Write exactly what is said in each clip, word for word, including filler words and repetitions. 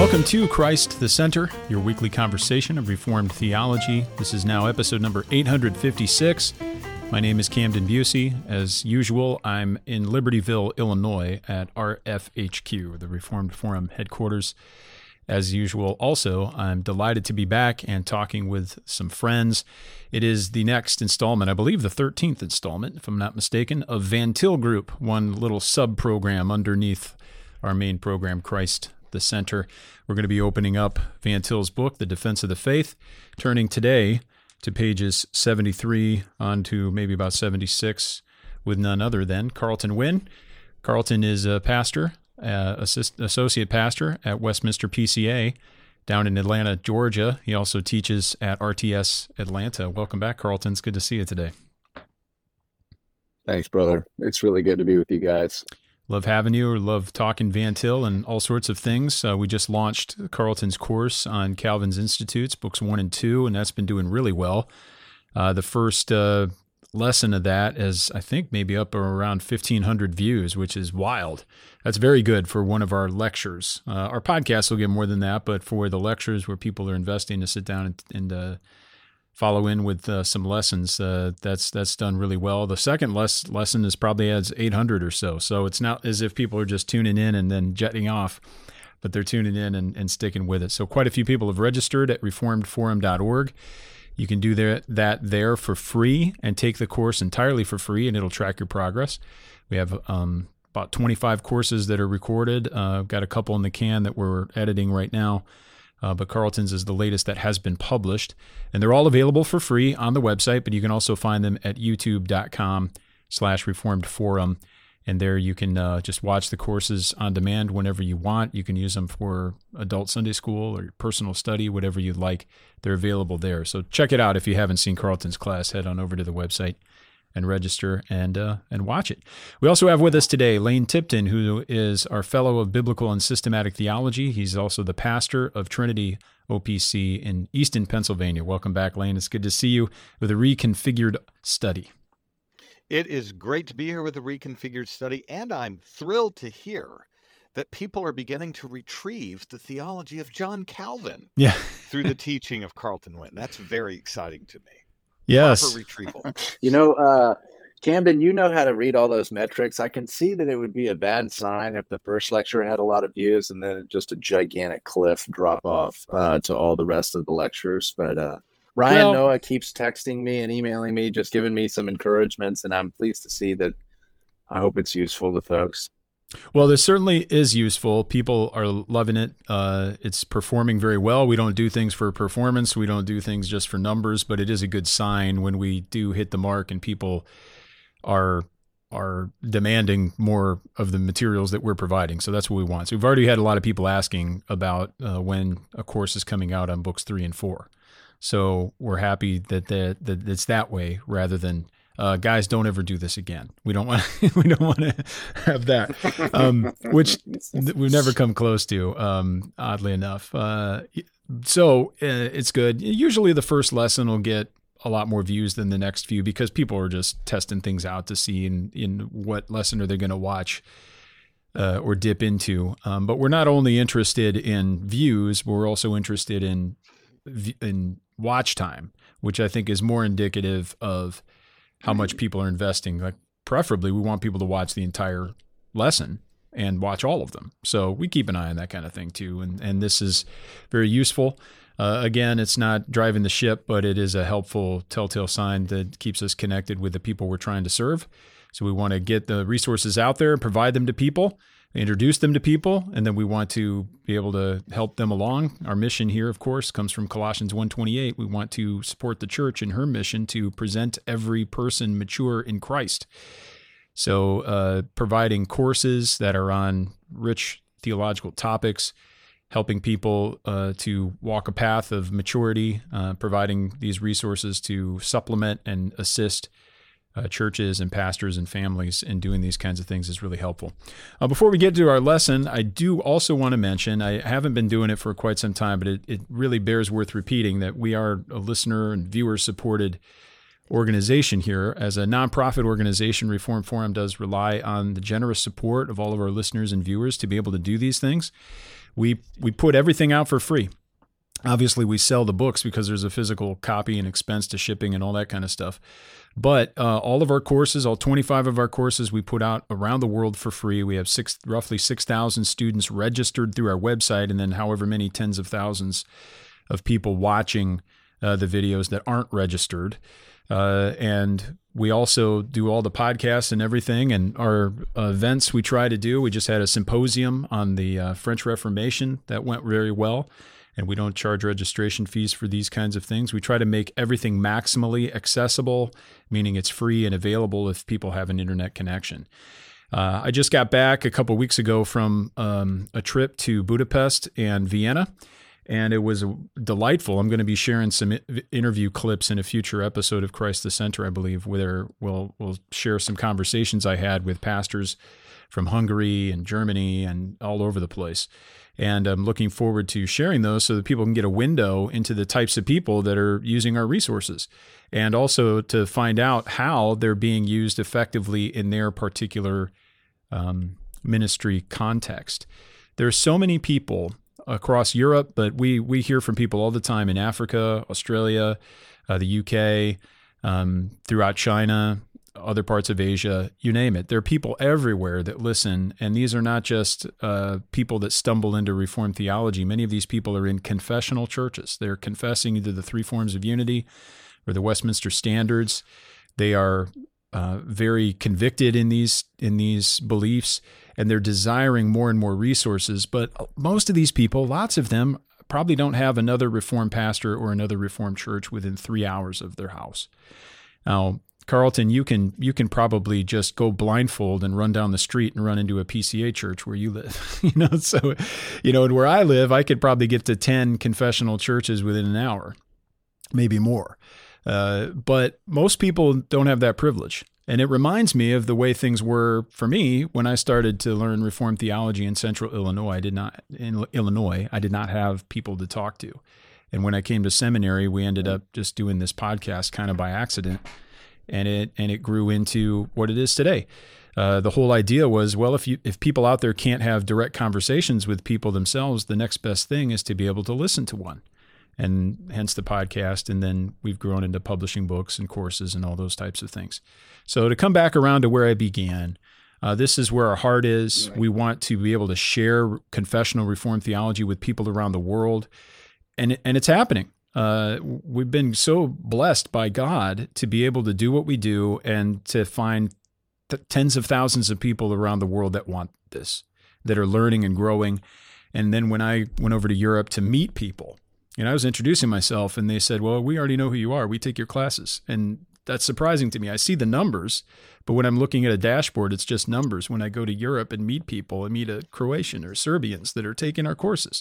Welcome to Christ the Center, your weekly conversation of Reformed theology. This is now episode number eight hundred fifty-six. My name is Camden Busey. As usual, I'm in Libertyville, Illinois at R F H Q, the Reformed Forum headquarters. As usual, also, I'm delighted to be back and talking with some friends. It is the next installment, I believe the thirteenth installment, if I'm not mistaken, of Van Til Group, one little sub-program underneath our main program, Christ the Center. We're going to be opening up Van Til's book, The Defense of the Faith, turning today to pages seventy-three on to maybe about seventy-six with none other than Carlton Wynn. Carlton is a pastor, uh, assist, associate pastor at Westminster P C A down in Atlanta, Georgia. He also teaches at R T S Atlanta. Welcome back, Carlton. It's good to see you today. Thanks, brother. It's really good to be with you guys. Love having you, or love talking Van Til and all sorts of things. Uh, we just launched Carlton's course on Calvin's Institutes, books one and two, and that's been doing really well. Uh, the first uh, lesson of that is, I think, maybe up around fifteen hundred views, which is wild. That's very good for one of our lectures. Uh, our podcast will get more than that, but for the lectures where people are investing to sit down and, and uh, follow in with uh, some lessons, uh, that's that's done really well. The second les- lesson is probably adds eight hundred or so. So it's not as if people are just tuning in and then jetting off, but they're tuning in and, and sticking with it. So quite a few people have registered at reformed forum dot org. You can do there, that there for free and take the course entirely for free, and it'll track your progress. We have um, about twenty-five courses that are recorded. Uh, got a couple in the can that we're editing right now. Uh, but Carlton's is the latest that has been published. And they're all available for free on the website, but you can also find them at youtube.com slash reformed forum. And there you can uh, just watch the courses on demand whenever you want. You can use them for adult Sunday school or your personal study, whatever you'd like. They're available there. So check it out. If you haven't seen Carlton's class, head on over to the website and register and uh, and watch it. We also have with us today Lane Tipton, who is our Fellow of Biblical and Systematic Theology. He's also the pastor of Trinity O P C in Easton, Pennsylvania. Welcome back, Lane. It's good to see you with a reconfigured study. It is great to be here with a reconfigured study, and I'm thrilled to hear that people are beginning to retrieve the theology of John Calvin yeah. through the teaching of Carlton Wynn. That's very exciting to me. Yes. Retrieval. You know, uh, Camden, you know how to read all those metrics. I can see that it would be a bad sign if the first lecture had a lot of views and then just a gigantic cliff drop off uh, to all the rest of the lectures. But uh, Ryan well, Noah keeps texting me and emailing me, just giving me some encouragements, and I'm pleased to see that. I hope it's useful to folks. Well, this certainly is useful. People are loving it. Uh, it's performing very well. We don't do things for performance. We don't do things just for numbers, but it is a good sign when we do hit the mark and people are are demanding more of the materials that we're providing. So that's what we want. So we've already had a lot of people asking about uh, when a course is coming out on books three and four. So we're happy that, that, that it's that way rather than Uh, guys, don't ever do this again. We don't want. we don't want to have that, um, which we've never come close to. Um, oddly enough, uh, so uh, it's good. Usually, the first lesson will get a lot more views than the next few because people are just testing things out to see in, in what lesson are they going to watch uh, or dip into. Um, but we're not only interested in views, but we're also interested in in watch time, which I think is more indicative of how much people are investing. Like, preferably, we want people to watch the entire lesson and watch all of them. So we keep an eye on that kind of thing too. And and this is very useful. Uh, again, it's not driving the ship, but it is a helpful telltale sign that keeps us connected with the people we're trying to serve. So we want to get the resources out there, provide them to people, introduce them to people, and then we want to be able to help them along. Our mission here, of course, comes from Colossians one twenty-eight. We want to support the church in her mission to present every person mature in Christ. So uh, providing courses that are on rich theological topics, helping people uh, to walk a path of maturity, uh, providing these resources to supplement and assist Uh, churches and pastors and families in doing these kinds of things is really helpful. Uh, before we get to our lesson, I do also want to mention, I haven't been doing it for quite some time, but it, it really bears worth repeating that we are a listener and viewer supported organization here. As a nonprofit organization, Reformed Forum does rely on the generous support of all of our listeners and viewers to be able to do these things. We we put everything out for free. Obviously, we sell the books because there's a physical copy and expense to shipping and all that kind of stuff. But uh, all of our courses, all twenty-five of our courses, we put out around the world for free. We have six, roughly six thousand students registered through our website, and then however many tens of thousands of people watching uh, the videos that aren't registered. Uh, and we also do all the podcasts and everything, and our uh, events we try to do. We just had a symposium on the uh, French Reformation that went very well. And we don't charge registration fees for these kinds of things. We try to make everything maximally accessible, meaning it's free and available if people have an internet connection. Uh, I just got back a couple weeks ago from um, a trip to Budapest and Vienna, and it was delightful. I'm going to be sharing some interview clips in a future episode of Christ the Center, I believe, where we'll, we'll share some conversations I had with pastors from Hungary and Germany and all over the place. And I'm looking forward to sharing those so that people can get a window into the types of people that are using our resources, and also to find out how they're being used effectively in their particular um, ministry context. There are so many people across Europe, but we we hear from people all the time in Africa, Australia, uh, the U K, um, throughout China, other parts of Asia, you name it. There are people everywhere that listen, and these are not just uh, people that stumble into Reformed theology. Many of these people are in confessional churches. They're confessing either the three forms of unity or the Westminster Standards. They are uh, very convicted in these in these beliefs, and they're desiring more and more resources. But most of these people, lots of them, probably don't have another Reformed pastor or another Reformed church within three hours of their house. Now, Carlton, you can you can probably just go blindfold and run down the street and run into a P C A church where you live. you know, so you know, and where I live, I could probably get to ten confessional churches within an hour, maybe more. Uh, but most people don't have that privilege. And it reminds me of the way things were for me when I started to learn Reformed theology in Central Illinois. I did not in Illinois. I did not have people to talk to. And when I came to seminary, we ended up just doing this podcast kind of by accident. And it and it grew into what it is today. Uh, the whole idea was, well, if you if people out there can't have direct conversations with people themselves, the next best thing is to be able to listen to one, and hence the podcast. And then we've grown into publishing books and courses and all those types of things. So to come back around to where I began, uh, this is where our heart is. Right. We want to be able to share confessional Reformed theology with people around the world, and and it's happening. Uh, we've been so blessed by God to be able to do what we do and to find t- tens of thousands of people around the world that want this, that are learning and growing. And then when I went over to Europe to meet people, and I was introducing myself, and they said, well, we already know who you are. We take your classes. And that's surprising to me. I see the numbers, but when I'm looking at a dashboard, it's just numbers. When I go to Europe and meet people and meet a Croatian or Serbians that are taking our courses,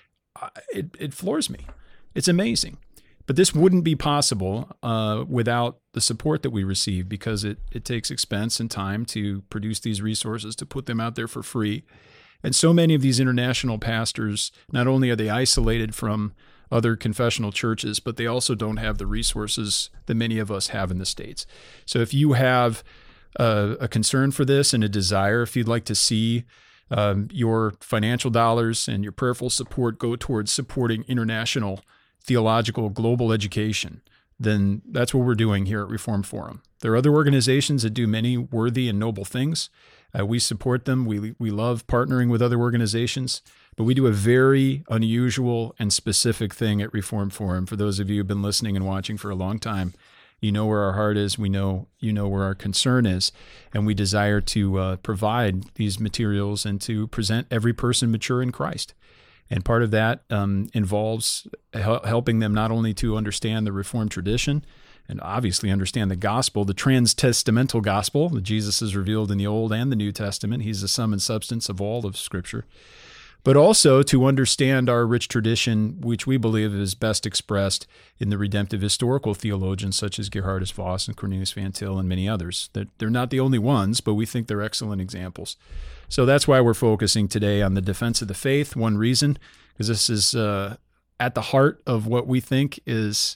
it, it floors me. It's amazing. But this wouldn't be possible uh, without the support that we receive, because it, it takes expense and time to produce these resources, to put them out there for free. And so many of these international pastors, not only are they isolated from other confessional churches, but they also don't have the resources that many of us have in the States. So if you have uh, a concern for this and a desire, if you'd like to see um, your financial dollars and your prayerful support go towards supporting international theological global education, then that's what we're doing here at Reformed Forum. There are other organizations that do many worthy and noble things. Uh, we support them. We we love partnering with other organizations, but we do a very unusual and specific thing at Reformed Forum. For those of you who've been listening and watching for a long time, you know where our heart is. We know you know where our concern is, and we desire to uh, provide these materials and to present every person mature in Christ. And part of that um, involves hel- helping them not only to understand the Reformed tradition and obviously understand the gospel, the trans-testamental gospel that Jesus is revealed in the Old and the New Testament. He's the sum and substance of all of Scripture. But also to understand our rich tradition, which we believe is best expressed in the redemptive historical theologians such as Gerhardus Voss and Cornelius Van Til and many others. They're not the only ones, but we think they're excellent examples. So that's why we're focusing today on the defense of the faith. One reason, because this is uh, at the heart of what we think is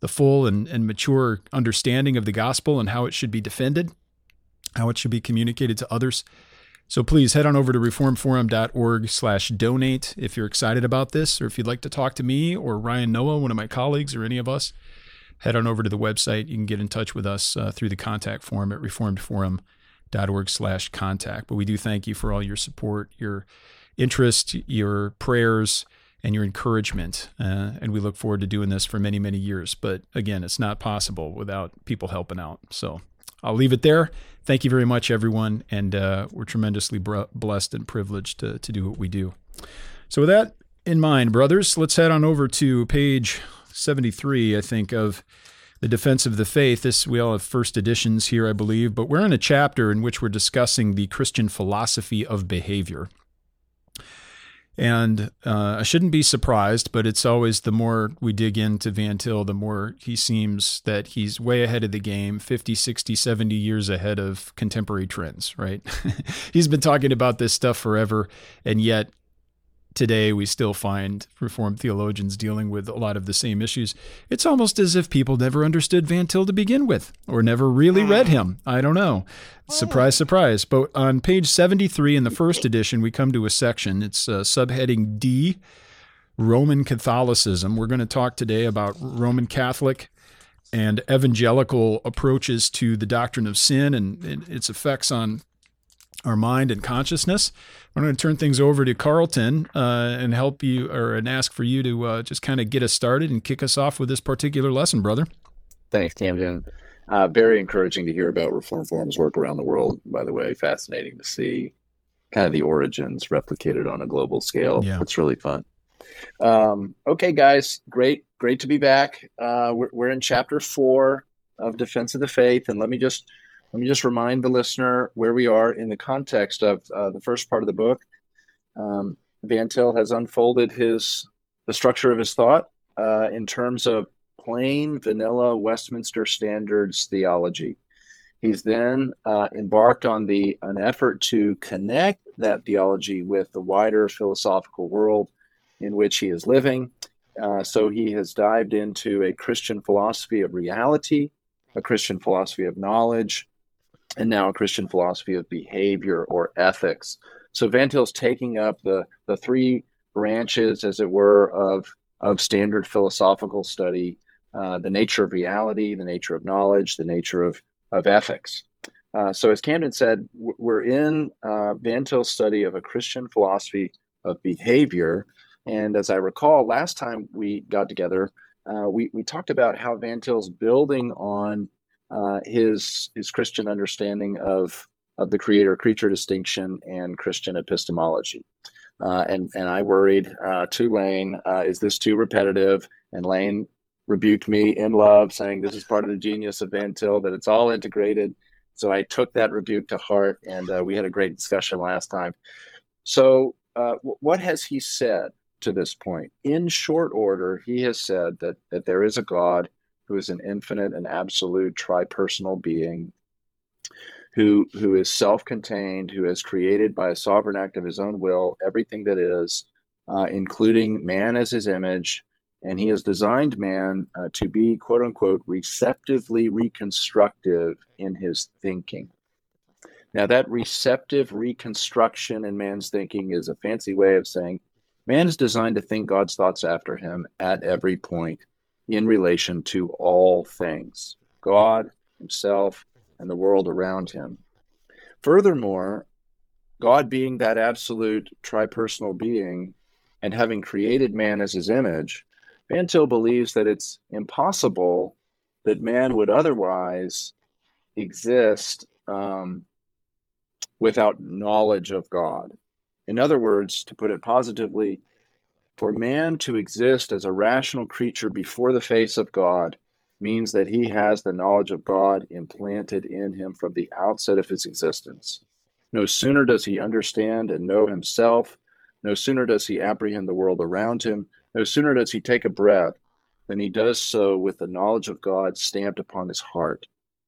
the full and, and mature understanding of the gospel and how it should be defended, how it should be communicated to others. So please head on over to reformforum.org slash donate if you're excited about this, or if you'd like to talk to me or Ryan Noah, one of my colleagues, or any of us, head on over to the website. You can get in touch with us uh, through the contact form at reformedforum.org slash contact. But we do thank you for all your support, your interest, your prayers, and your encouragement. Uh, and we look forward to doing this for many, many years. But again, it's not possible without people helping out. So I'll leave it there. Thank you very much, everyone. And uh, we're tremendously br- blessed and privileged to, to do what we do. So with that in mind, brothers, let's head on over to page seventy-three, I think, of The Defense of the Faith. This, we all have first editions here, I believe, but we're in a chapter in which we're discussing the Christian philosophy of behavior. And uh, I shouldn't be surprised, but it's always, the more we dig into Van Til, the more he seems that he's way ahead of the game, fifty, sixty, seventy years ahead of contemporary trends, right? He's been talking about this stuff forever, and yet today we still find Reformed theologians dealing with a lot of the same issues. It's almost as if people never understood Van Til to begin with, or never really read him. I don't know. Surprise, surprise. But on page seventy-three in the first edition, we come to a section. It's uh, subheading D, Roman Catholicism. We're going to talk today about Roman Catholic and evangelical approaches to the doctrine of sin and, and its effects on our mind and consciousness. I'm going to turn things over to Carlton uh, and help you, or and ask for you to uh, just kind of get us started and kick us off with this particular lesson, brother. Thanks, Camden. Uh, very encouraging to hear about Reformed Forum's work around the world, by the way. Fascinating to see kind of the origins replicated on a global scale. Yeah. It's really fun. Um, okay, guys, great, great to be back. Uh, we're, we're in chapter four of Defense of the Faith, and let me just let me just remind the listener where we are in the context of uh, the first part of the book. Um, Van Til has unfolded his the structure of his thought uh, in terms of plain vanilla Westminster Standards theology. He's then uh, embarked on the an effort to connect that theology with the wider philosophical world in which he is living. Uh, so he has dived into a Christian philosophy of reality, a Christian philosophy of knowledge, and now a Christian philosophy of behavior or ethics. So Van Til's taking up the the three branches, as it were, of of standard philosophical study: uh, the nature of reality, the nature of knowledge, the nature of of ethics. Uh, so as Camden said, we're in uh, Van Til's study of a Christian philosophy of behavior. And as I recall, last time we got together, uh, we, we talked about how Van Til's building on uh, his his Christian understanding of, of the creator-creature distinction and Christian epistemology. Uh, and, and I worried uh, to Lane, uh, is this too repetitive? And Lane rebuked me in love, saying this is part of the genius of Van Til, that it's all integrated. So I took that rebuke to heart, and uh, we had a great discussion last time. So uh, w- what has he said to this point? In short order, he has said that that there is a God who is an infinite and absolute tripersonal being, who who is self-contained, who has created by a sovereign act of his own will everything that is, uh, including man as his image. And he has designed man uh, to be, quote unquote, receptively reconstructive in his thinking. Now, that receptive reconstruction in man's thinking is a fancy way of saying man is designed to think God's thoughts after him at every point in relation to all things, God, himself, and the world around him. Furthermore, God being that absolute tripersonal being and having created man as his image, Van Til believes that it's impossible that man would otherwise exist um, without knowledge of God. In other words, to put it positively, for man to exist as a rational creature before the face of God means that he has the knowledge of God implanted in him from the outset of his existence. No sooner does he understand and know himself, no sooner does he apprehend the world around him, no sooner does he take a breath than he does so with the knowledge of God stamped upon his heart.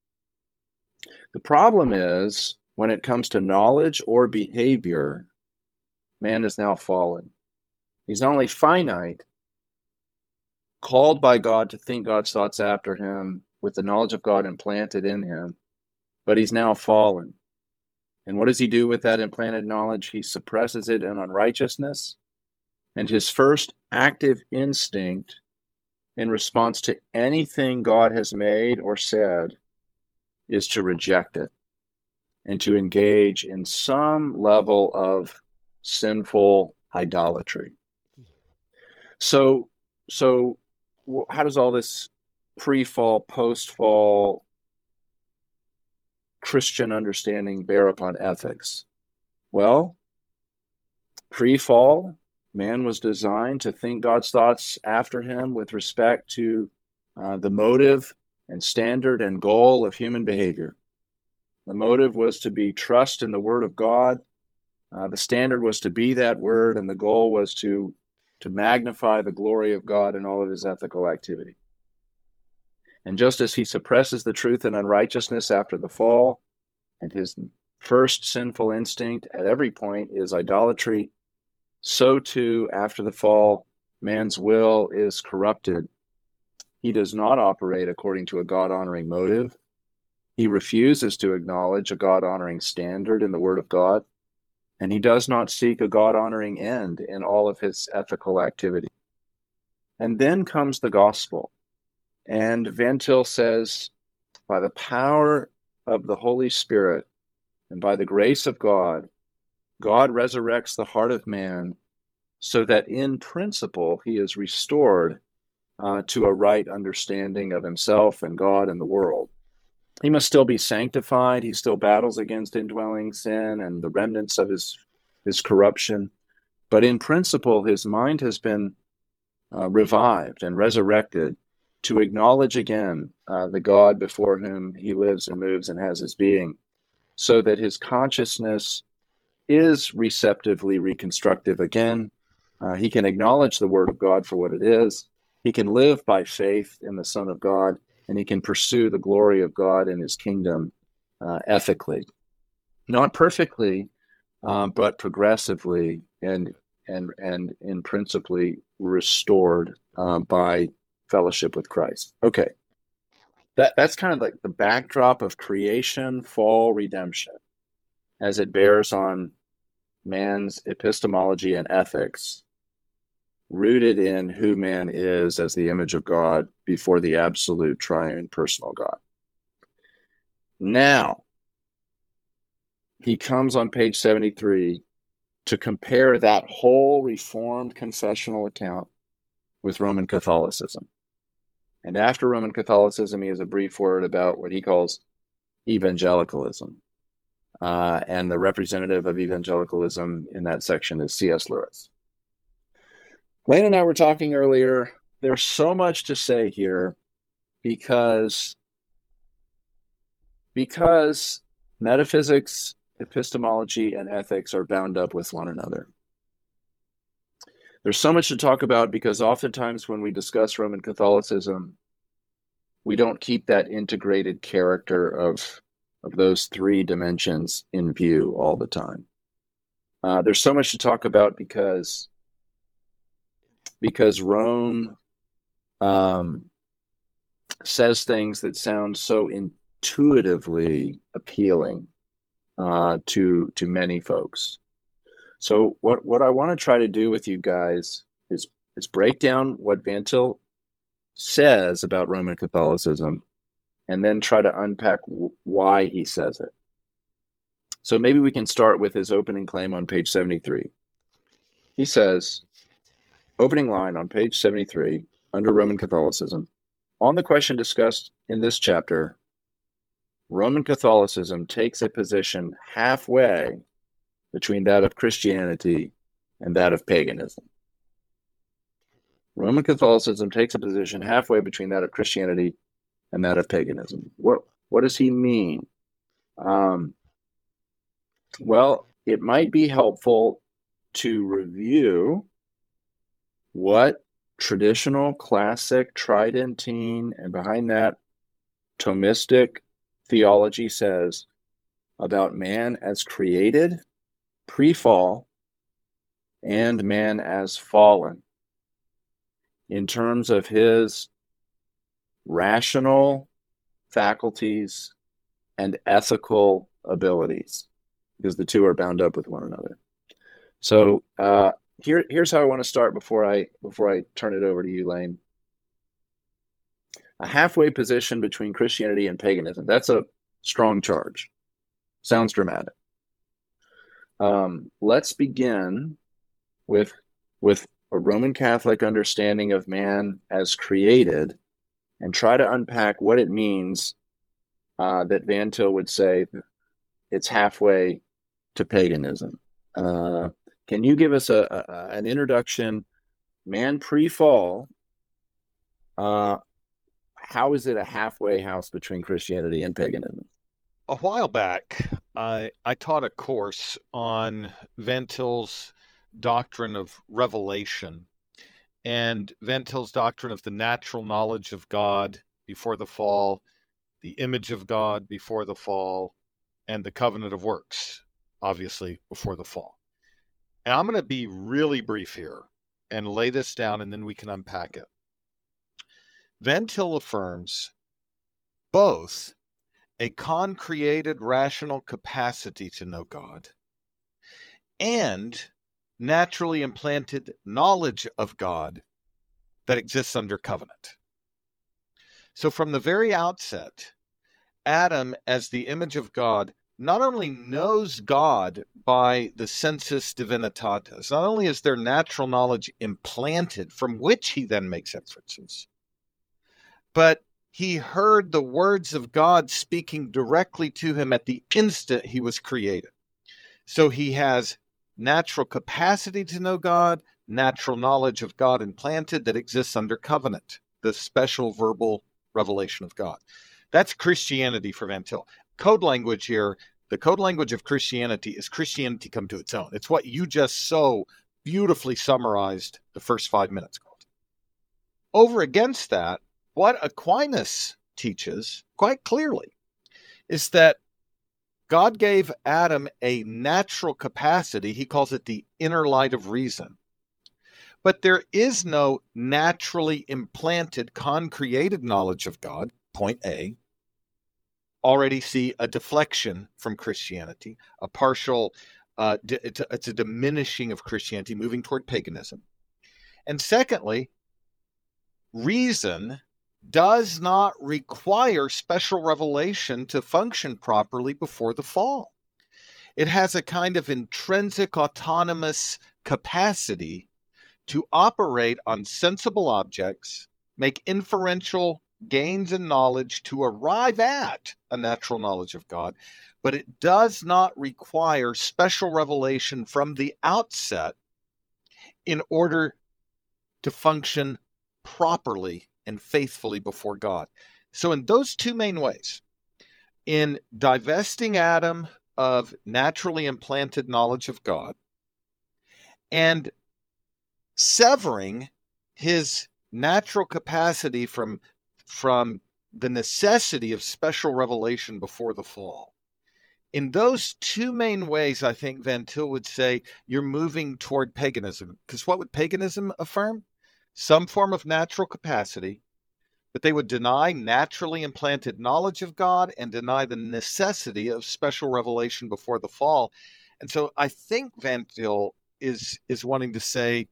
The problem is, when it comes to knowledge or behavior, man is now fallen. He's not only finite, called by God to think God's thoughts after him, with the knowledge of God implanted in him, but he's now fallen. And what does he do with that implanted knowledge? He suppresses it in unrighteousness. And his first active instinct in response to anything God has made or said is to reject it and to engage in some level of sinful idolatry. So, so how does all this pre-fall, post-fall Christian understanding bear upon ethics? Well, pre-fall, man was designed to think God's thoughts after him with respect to uh, the motive and standard and goal of human behavior. The motive was to be trust in the word of God. Uh, the standard was to be that word, and the goal was to, to magnify the glory of God in all of his ethical activity. And just as he suppresses the truth and unrighteousness after the fall, and his first sinful instinct at every point is idolatry, so too after the fall, man's will is corrupted. He does not operate according to a God-honoring motive. He refuses to acknowledge a God-honoring standard in the Word of God, and he does not seek a God-honoring end in all of his ethical activity. And then comes the gospel. And Van Til says, by the power of the Holy Spirit and by the grace of God, God resurrects the heart of man so that in principle he is restored uh, to a right understanding of himself and God and the world. He must still be sanctified. He still battles against indwelling sin and the remnants of his, his corruption. But in principle, his mind has been uh, revived and resurrected to acknowledge again uh, the God before whom he lives and moves and has his being, so that his consciousness is receptively reconstructive again. Uh, he can acknowledge the Word of God for what it is. He can live by faith in the Son of God, and he can pursue the glory of God in his kingdom uh, ethically. Not perfectly, um, but progressively and and and in principally restored uh, by fellowship with Christ. Okay. That that's kind of like the backdrop of creation, fall, redemption, as it bears on man's epistemology and ethics, rooted in who man is as the image of God before the absolute triune personal God. Now, he comes on page seventy-three to compare that whole Reformed confessional account with Roman Catholicism. And after Roman Catholicism, he has a brief word about what he calls evangelicalism. Uh, and the representative of evangelicalism in that section is C S Lewis. Lane and I were talking earlier. There's so much to say here because, because metaphysics, epistemology, and ethics are bound up with one another. There's so much to talk about because oftentimes when we discuss Roman Catholicism, we don't keep that integrated character of, of those three dimensions in view all the time. Uh, there's so much to talk about because, because Rome um, says things that sound so intuitively appealing uh, to, to many folks. So what, what I want to try to do with you guys is, is break down what Van Til says about Roman Catholicism and then try to unpack w- why he says it. So maybe we can start with his opening claim on page seventy-three. He says, opening line on page seventy-three, under Roman Catholicism, on the question discussed in this chapter, Roman Catholicism takes a position halfway between that of Christianity and that of paganism. Roman Catholicism takes a position halfway between that of Christianity and that of paganism. What, what does he mean? Um, well, it might be helpful to review what traditional, classic, Tridentine, and behind that, Thomistic theology says about man as created, pre-fall, and man as fallen in terms of his rational faculties and ethical abilities, because the two are bound up with one another. So uh, here, here's how I want to start before I before I turn it over to you, Lane. A halfway position between Christianity and paganism. That's a strong charge. Sounds dramatic. Um, let's begin with with a Roman Catholic understanding of man as created, and try to unpack what it means uh, that Van Til would say it's halfway to paganism. Uh, can you give us a, a an introduction, man pre-fall? Uh, how is it a halfway house between Christianity and paganism? A while back, I I taught a course on Van Til's doctrine of revelation and Van Til's doctrine of the natural knowledge of God before the fall, the image of God before the fall, and the covenant of works, obviously, before the fall. And I'm going to be really brief here and lay this down, and then we can unpack it. Van Til affirms both a concreated rational capacity to know God and naturally implanted knowledge of God that exists under covenant. So from the very outset, Adam, as the image of God, not only knows God by the sensus divinitatis, not only is there natural knowledge implanted from which he then makes inferences, but he heard the words of God speaking directly to him at the instant he was created. So he has natural capacity to know God, natural knowledge of God implanted that exists under covenant, the special verbal revelation of God. That's Christianity for Van Til. Code language here, the code language of Christianity is Christianity come to its own. It's what you just so beautifully summarized the first five minutes called. Over against that, what Aquinas teaches quite clearly is that God gave Adam a natural capacity. He calls it the inner light of reason. But there is no naturally implanted, concreated knowledge of God, point A. Already see a deflection from Christianity, a partial, uh, it's, a, it's a diminishing of Christianity, moving toward paganism. And secondly, reason does not require special revelation to function properly before the fall. It has a kind of intrinsic autonomous capacity to operate on sensible objects, make inferential gains in knowledge to arrive at a natural knowledge of God, but it does not require special revelation from the outset in order to function properly and faithfully before God. So in those two main ways, in divesting Adam of naturally implanted knowledge of God and severing his natural capacity from, from the necessity of special revelation before the fall, in those two main ways, I think Van Til would say you're moving toward paganism. Because what would paganism affirm? Some form of natural capacity, but they would deny naturally implanted knowledge of God and deny the necessity of special revelation before the fall. And so I think Van Til is, is wanting to say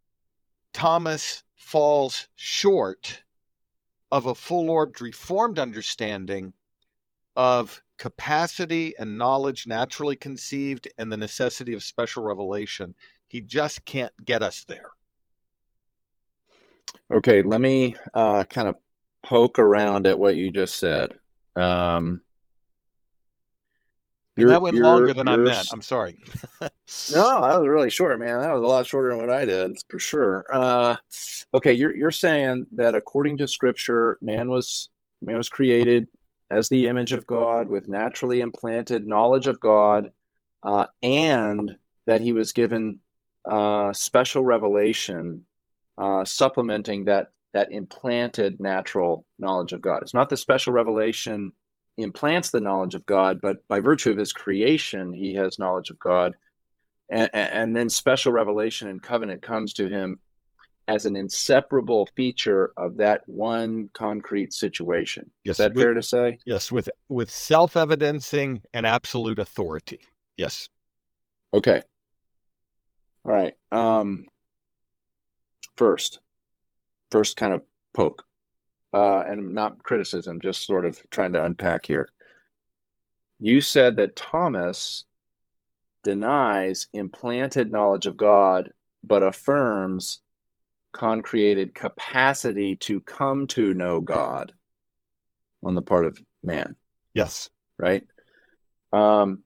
Thomas falls short of a full-orbed reformed understanding of capacity and knowledge naturally conceived and the necessity of special revelation. He just can't get us there. Okay, let me uh, kind of poke around at what you just said. Um, and that went longer than I meant. I'm sorry. No, that was really short, man. That was a lot shorter than what I did, for sure. Uh, okay, you're you're saying that according to Scripture, man was man was created as the image of God with naturally implanted knowledge of God, uh, and that he was given uh, special revelation uh, supplementing that that implanted natural knowledge of God. It's not the special revelation implants the knowledge of God, but by virtue of his creation, he has knowledge of God. And, and then special revelation and covenant comes to him as an inseparable feature of that one concrete situation. Yes, Is that with, fair to say? Yes, with with self-evidencing and absolute authority. Yes. Okay. All right. Um, first, first kind of poke, uh, and not criticism, just sort of trying to unpack here. You said that Thomas denies implanted knowledge of God, but affirms concreated capacity to come to know God on the part of man. Yes. Right? Um,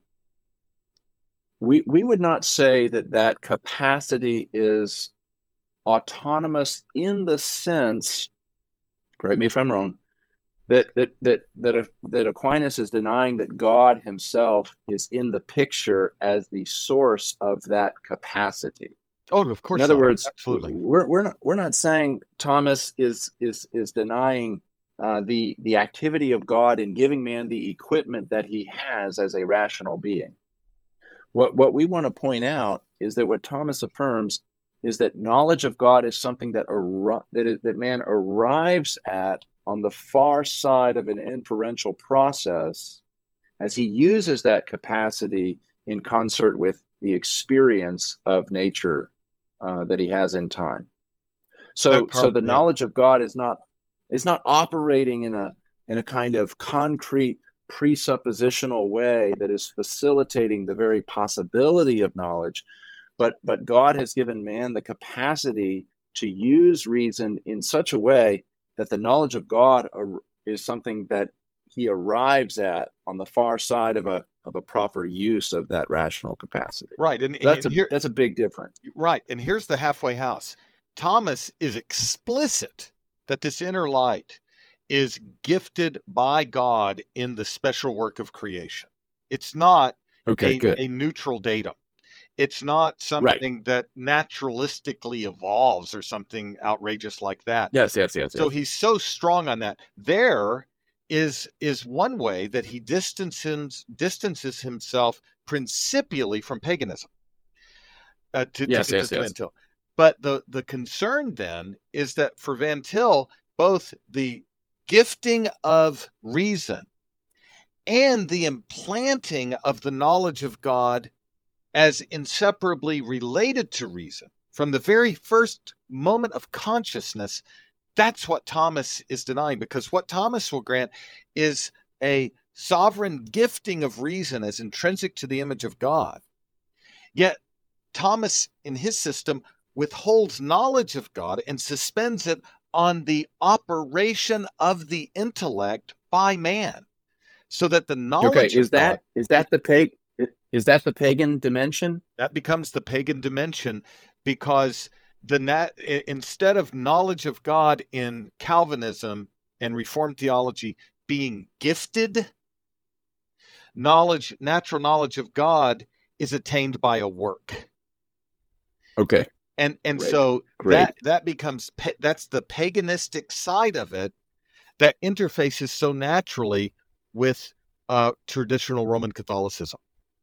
we we would not say that that capacity is autonomous in the sense, correct me if I'm wrong, that that that that that Aquinas is denying that God himself is in the picture as the source of that capacity. Oh, of course. In other not. words, Absolutely. we're we're not we're not saying Thomas is is is denying uh, the the activity of God in giving man the equipment that he has as a rational being. What what we want to point out is that what Thomas affirms is that knowledge of God is something that ar- that is, that man arrives at on the far side of an inferential process as he uses that capacity in concert with the experience of nature uh, that he has in time. So, Part, so the yeah. knowledge of God is not is not operating in a in a kind of concrete presuppositional way that is facilitating the very possibility of knowledge, but but God has given man the capacity to use reason in such a way that the knowledge of God is something that he arrives at on the far side of a of a proper use of that rational capacity. Right, and, that's and a here, that's a big difference. Right, and here's the halfway house. Thomas is explicit that this inner light is gifted by God in the special work of creation. It's not okay, a, good. a neutral datum. It's not something right. that naturalistically evolves or something outrageous like that. Yes, yes, yes. So yes. he's so strong on that. There is is one way that he distances distances himself principially from paganism. Uh, to, yes, to, yes, to yes. Van Til. But the, the concern then is that for Van Til, both the gifting of reason and the implanting of the knowledge of God as inseparably related to reason from the very first moment of consciousness, that's what Thomas is denying, because what Thomas will grant is a sovereign gifting of reason as intrinsic to the image of God. Yet Thomas, in his system, withholds knowledge of God and suspends it on the operation of the intellect by man, so that the knowledge okay, is of that God, is that the pag is that the pagan dimension? That becomes the pagan dimension, because the nat instead of knowledge of God in Calvinism and Reformed theology being gifted, knowledge, natural knowledge of God is attained by a work. Okay. And and Great. so Great. that that becomes that's the paganistic side of it that interfaces so naturally with uh, traditional Roman Catholicism.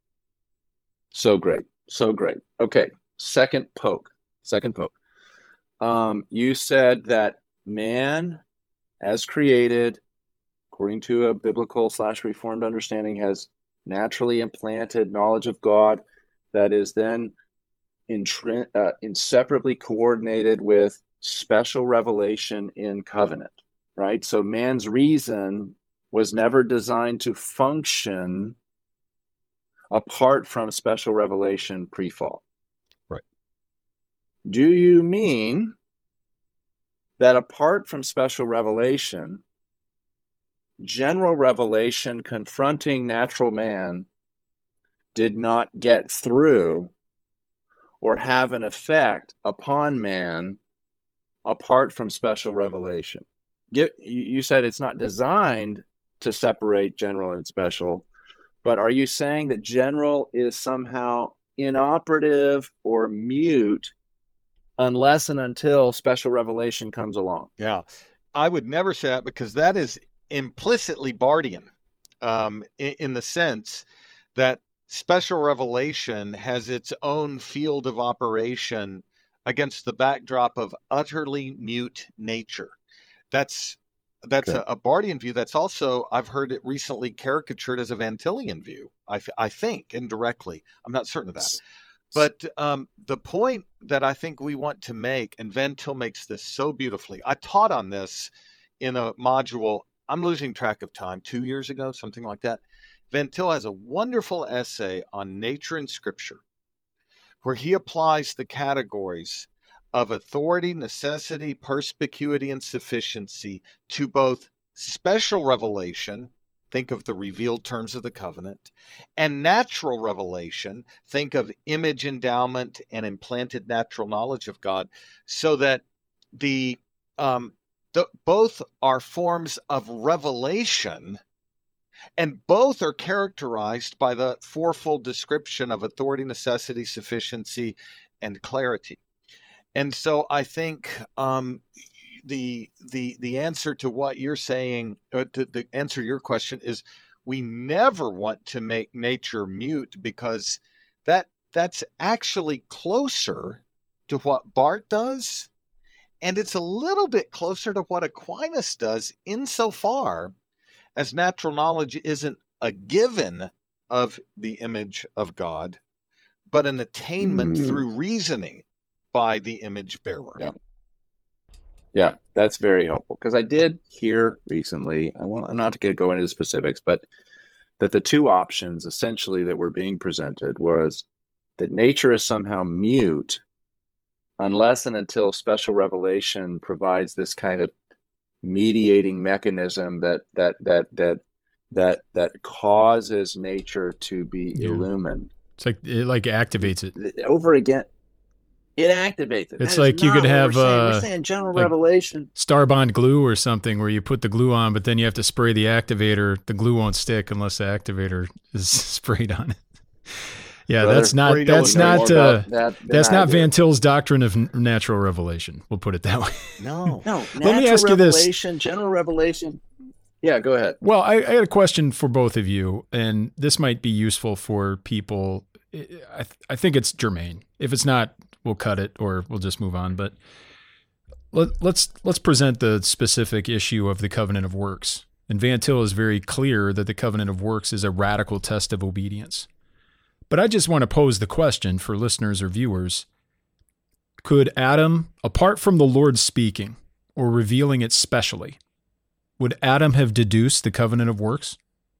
So great. So great. Okay. Second poke. Second poke. Um, you said that man, as created, according to a biblical slash reformed understanding, has naturally implanted knowledge of God that is then intri- uh, inseparably coordinated with special revelation in covenant, right? So man's reason was never designed to function apart from special revelation pre-fall. Right. Do you mean that apart from special revelation, general revelation confronting natural man did not get through or have an effect upon man apart from special revelation? You said it's not designed to separate general and special, but are you saying that general is somehow inoperative or mute unless and until special revelation comes along? Yeah, I would never say that, because that is implicitly Bardian, um, in, in the sense that special revelation has its own field of operation against the backdrop of utterly mute nature. That's that's Okay. a, a Barthian view. That's also, I've heard it recently caricatured as a Van Tillian view, I, I think, indirectly. I'm not certain of that. But um, the point that I think we want to make, and Van Til makes this so beautifully, I taught on this in a module, I'm losing track of time, two years ago, something like that. Van Til has a wonderful essay on nature and scripture, where he applies the categories of authority, necessity, perspicuity, and sufficiency to both special revelation, think of the revealed terms of the covenant, and natural revelation, think of image endowment and implanted natural knowledge of God, so that the, um, the both are forms of revelation, and both are characterized by the fourfold description of authority, necessity, sufficiency, and clarity. And so I think um, the the the answer to what you're saying, uh, to the answer to your question is, we never want to make nature mute, because that that's actually closer to what Barth does, and it's a little bit closer to what Aquinas does, insofar as natural knowledge isn't a given of the image of God, but an attainment Mm. through reasoning by the image bearer. Yeah. Yeah, that's very helpful, because I did hear recently, I want not to get go into the specifics, but that the two options essentially that were being presented was that nature is somehow mute unless and until special revelation provides this kind of mediating mechanism that that that that that that causes nature to be Yeah. illumined. It's like it like activates it. Over again, it activates it. It's That is like you not could what have, we're saying. uh, We're saying general like- revelation. Starbond glue or something where you put the glue on, but then you have to spray the activator. The glue won't stick unless the activator is sprayed on it. Yeah, Brother, that's not before you know that's it, know not more uh, about that than that's I not do. Van Til's doctrine of n- natural revelation. We'll put it that way. No. No, Let me natural ask you this. revelation, general revelation. Yeah, go ahead. Well, I, I had a question for both of you, and this might be useful for people. I, th- I think it's germane. If it's not, we'll cut it or we'll just move on. But let, let's let's present the specific issue of the covenant of works. And Van Til is very clear that the covenant of works is a radical test of obedience. But I just want to pose the question for listeners or viewers. Could Adam, apart from the Lord speaking or revealing it specially, would Adam have deduced the covenant of works?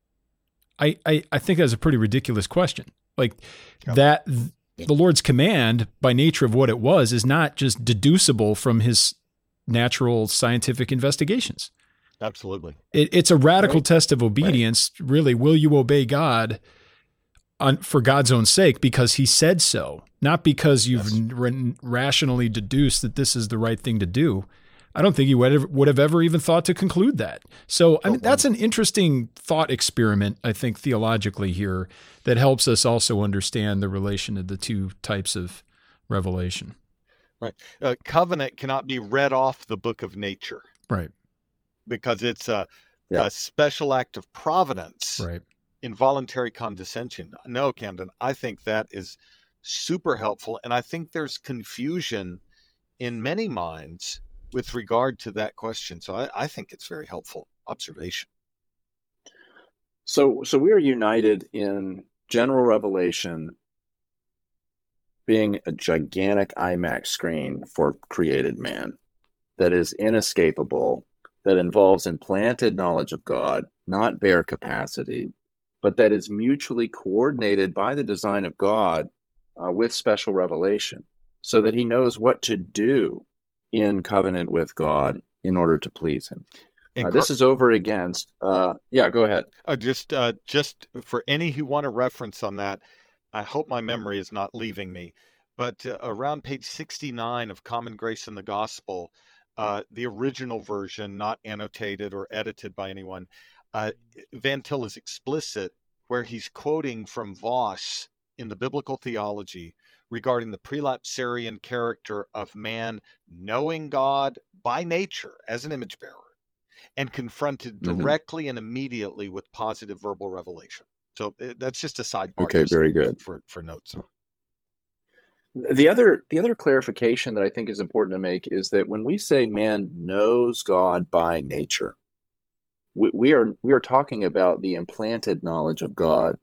I, I, I think that's a pretty ridiculous question. Like Yep. that, the Lord's command, by nature of what it was, is not just deducible from his natural scientific investigations. Absolutely. It, it's a radical Right. test of obedience. Really, will you obey God on, for God's own sake because he said so, not because you've Yes. r- rationally deduced that this is the right thing to do. I don't think he would have, would have ever even thought to conclude that. So, I mean, that's an interesting thought experiment, I think, theologically here, that helps us also understand the relation of the two types of revelation. Uh, covenant cannot be read off the book of nature, Right, because it's a, Yeah. a special act of providence, right. involuntary condescension. No, Camden, I think that is super helpful. And I think there's confusion in many minds with regard to that question. So I, I think it's very helpful observation. So, so we are united in general revelation being a gigantic IMAX screen for created man that is inescapable, that involves implanted knowledge of God, not bare capacity, but that is mutually coordinated by the design of God uh, with special revelation, so that he knows what to do in covenant with God in order to please him. And Uh, this is over against, uh, yeah, go ahead. Uh, just, uh, just for any who want a reference on that, I hope my memory is not leaving me. But uh, around page sixty-nine of Common Grace in the Gospel, uh, the original version, not annotated or edited by anyone, uh, Van Til is explicit where he's quoting from Voss in the Biblical Theology regarding the prelapsarian character of man knowing God by nature as an image bearer, and confronted Mhm. directly and immediately with positive verbal revelation. So uh, that's just a sidebar. Okay, just very good. for for notes. The other the other clarification that I think is important to make is that when we say man knows God by nature, we, we are we are talking about the implanted knowledge of God,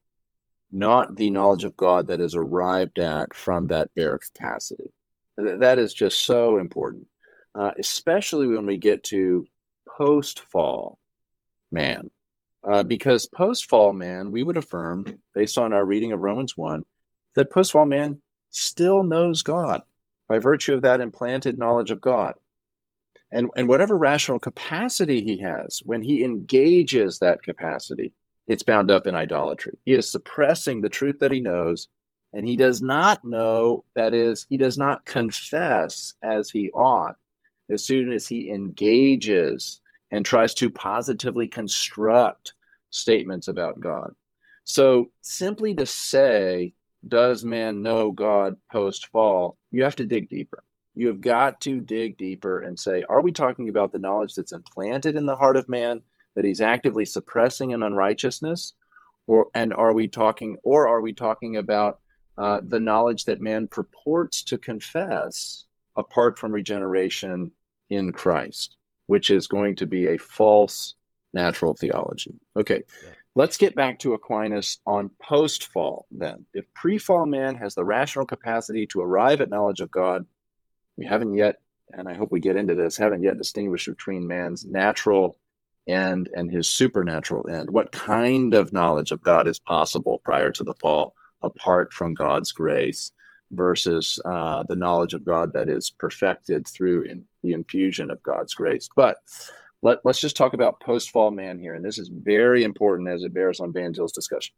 not the knowledge of God that is arrived at from that bare capacity. That is just so important, uh, especially when we get to post-fall man. Uh, because post-fall man, we would affirm, based on our reading of Romans one, that post-fall man still knows God by virtue of that implanted knowledge of God. And, and whatever rational capacity he has, when he engages that capacity, it's bound up in idolatry. He is suppressing the truth that he knows, and he does not know, that is, he does not confess as he ought as soon as he engages and tries to positively construct statements about God. So simply to say, does man know God post-fall, you have to dig deeper. You have got to dig deeper and say, are we talking about the knowledge that's implanted in the heart of man that he's actively suppressing in unrighteousness? Or and are we talking, or are we talking about uh, the knowledge that man purports to confess apart from regeneration in Christ, which is going to be a false natural theology? Okay. Yeah. Let's get back to Aquinas on post-fall then. If pre-fall man has the rational capacity to arrive at knowledge of God, we haven't yet, and I hope we get into this, haven't yet distinguished between man's natural end and his supernatural end. What kind of knowledge of God is possible prior to the fall, apart from God's grace, versus uh, the knowledge of God that is perfected through in the infusion of God's grace. But Let, let's just talk about post-fall man here, and this is very important as it bears on Van Til's discussion.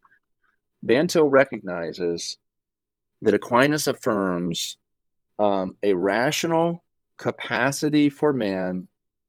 Van Til recognizes that Aquinas affirms um, a rational capacity for man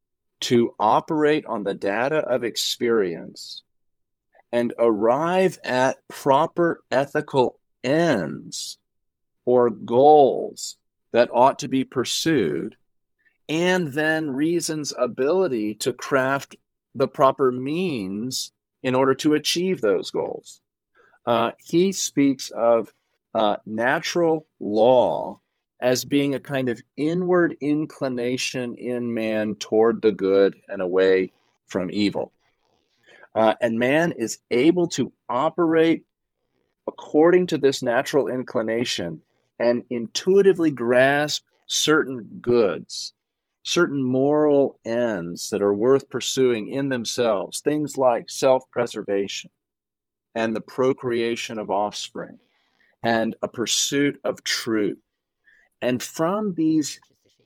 to operate on the data of experience and arrive at proper ethical ends or goals that ought to be pursued, and then reason's ability to craft the proper means in order to achieve those goals. Uh, he speaks of uh, natural law as being a kind of inward inclination in man toward the good and away from evil. Uh, and man is able to operate according to this natural inclination and intuitively grasp certain goods, certain moral ends that are worth pursuing in themselves, things like self-preservation and the procreation of offspring and a pursuit of truth. And from these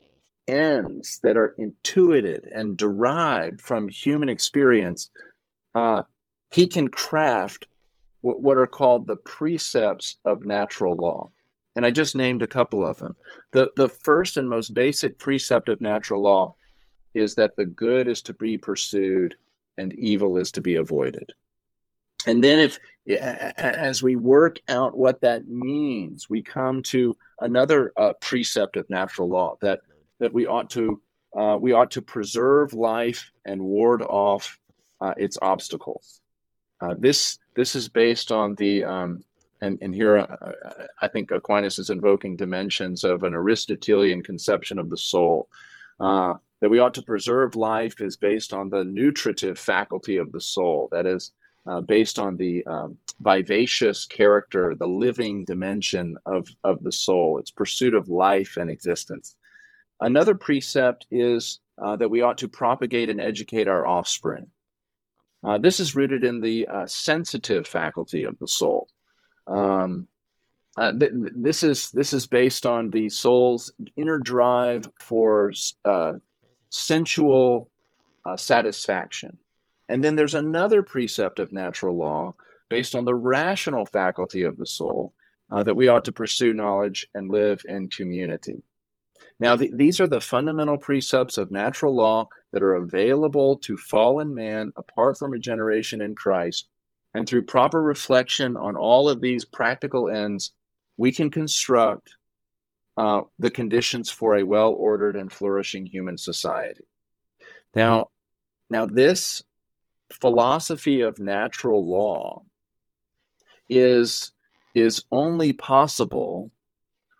ends that are intuited and derived from human experience, uh, he can craft what, what are called the precepts of natural law. And I just named a couple of them. The, the first and most basic precept of natural law is that the good is to be pursued and evil is to be avoided. And then if, as we work out what that means, we come to another uh, precept of natural law, that, that we ought to uh, we ought to preserve life and ward off uh, its obstacles. Uh, this this is based on the um, And, and here, uh, I think Aquinas is invoking dimensions of an Aristotelian conception of the soul. Uh, that we ought to preserve life is based on the nutritive faculty of the soul. That is uh, based on the um, vivacious character, the living dimension of, of the soul, its pursuit of life and existence. Another precept is uh, that we ought to propagate and educate our offspring. Uh, this is rooted in the uh, sensitive faculty of the soul. Um, uh, th- this is this is based on the soul's inner drive for uh, sensual uh, satisfaction. And then there's another precept of natural law based on the rational faculty of the soul uh, that we ought to pursue knowledge and live in community. Now, th- these are the fundamental precepts of natural law that are available to fallen man apart from regeneration in Christ. And through proper reflection on all of these practical ends, we can construct uh, the conditions for a well-ordered and flourishing human society. Now, now this philosophy of natural law is, is only possible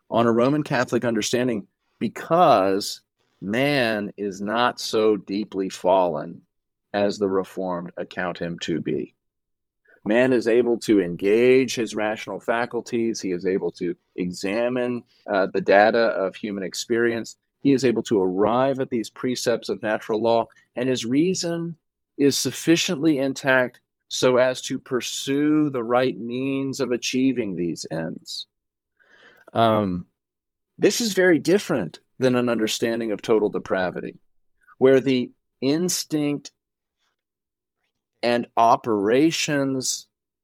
on a Roman Catholic understanding because man is not so deeply fallen as the Reformed account him to be. Man is able to engage his rational faculties. He is able to examine uh, the data of human experience. He is able to arrive at these precepts of natural law, and his reason is sufficiently intact so as to pursue the right means of achieving these ends. Um, this is very different than an understanding of total depravity, where the instinct and operations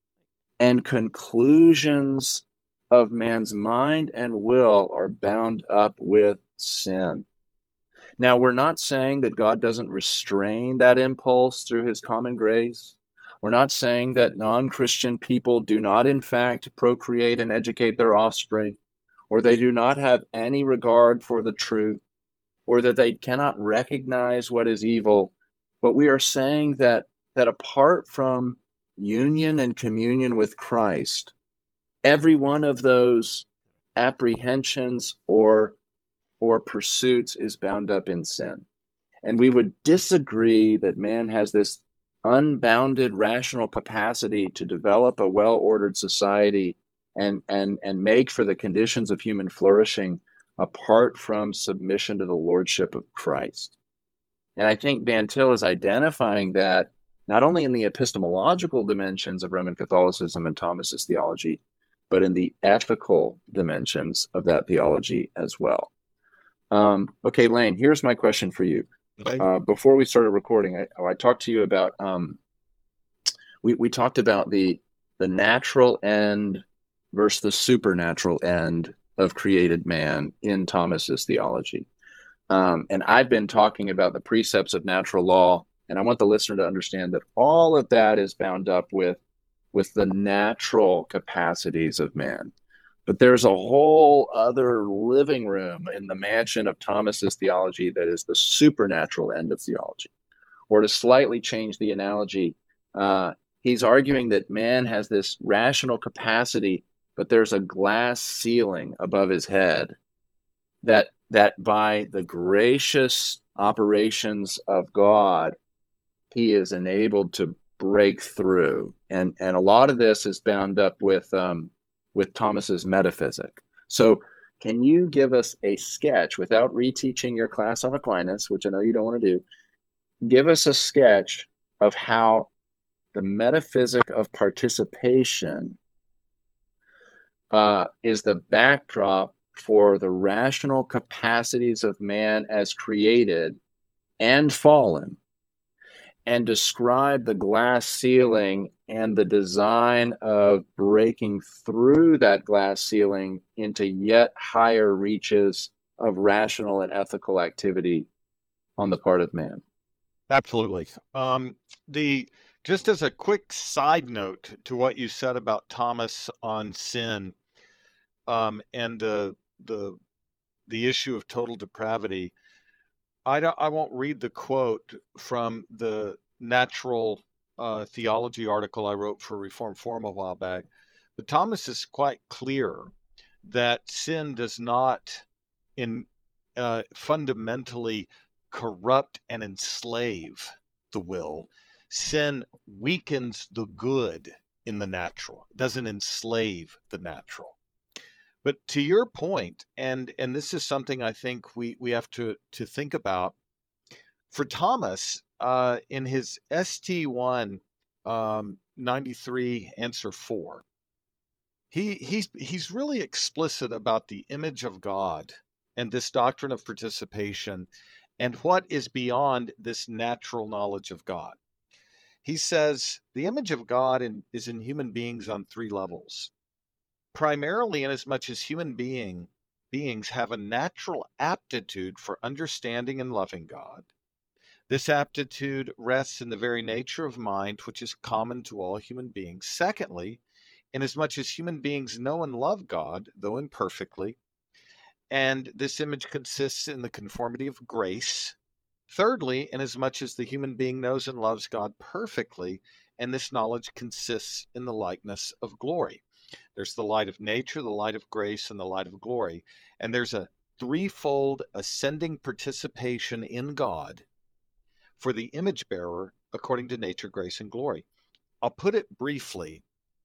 and conclusions of man's mind and will are bound up with sin. Now, we're not saying that God doesn't restrain that impulse through his common grace. We're not saying that non-Christian people do not, in fact, procreate and educate their offspring, or they do not have any regard for the truth, or that they cannot recognize what is evil. But we are saying that, that apart from union and communion with Christ, every one of those apprehensions or or pursuits is bound up in sin. And we would disagree that man has this unbounded rational capacity to develop a well-ordered society and, and, and make for the conditions of human flourishing apart from submission to the lordship of Christ. And I think Van Til is identifying that not only in the epistemological dimensions of Roman Catholicism and Thomas's theology, but in the ethical dimensions of that theology as well. Um, okay, Lane, here's my question for you. Okay. Uh, before we started recording, I, I talked to you about, um, we, we talked about the, the natural end versus the supernatural end of created man in Thomas's theology. Um, and I've been talking about the precepts of natural law, and I want the listener to understand that all of that is bound up with, with the natural capacities of man. But there's a whole other living room in the mansion of Thomas's theology that is the supernatural end of theology. Or to slightly change the analogy, uh, he's arguing that man has this rational capacity, but there's a glass ceiling above his head that that by the gracious operations of God, he is enabled to break through. And, and a lot of this is bound up with... Um, with Thomas's metaphysic. So can you give us a sketch, without reteaching your class on Aquinas, which I know you don't want to do, give us a sketch of how the metaphysic of participation uh, is the backdrop for the rational capacities of man as created and fallen, and describe the glass ceiling and the design of breaking through that glass ceiling into yet higher reaches of rational and ethical activity on the part of man. Absolutely. Um, the just as a quick side note to what you said about Thomas on sin, um, and the the the issue of total depravity, I don't, I won't read the quote from the natural uh, theology article I wrote for Reformed Forum a while back, but Thomas is quite clear that sin does not in uh, fundamentally corrupt and enslave the will. Sin weakens the good in the natural. It doesn't enslave the natural. But to your point, and and this is something I think we we have to to think about. For Thomas, uh, in his S T one um, ninety-three answer four, he he's he's really explicit about the image of God and this doctrine of participation and what is beyond this natural knowledge of God. He says the image of God in, is in human beings on three levels. Primarily, inasmuch as human being beings have a natural aptitude for understanding and loving God. This aptitude rests in the very nature of mind, which is common to all human beings. Secondly, inasmuch as human beings know and love God, though imperfectly, and this image consists in the conformity of grace. Thirdly, inasmuch as the human being knows and loves God perfectly, and this knowledge consists in the likeness of glory. There's the light of nature, the light of grace, and the light of glory. And there's a threefold ascending participation in God for the image bearer according to nature, grace, and glory. I'll put it briefly.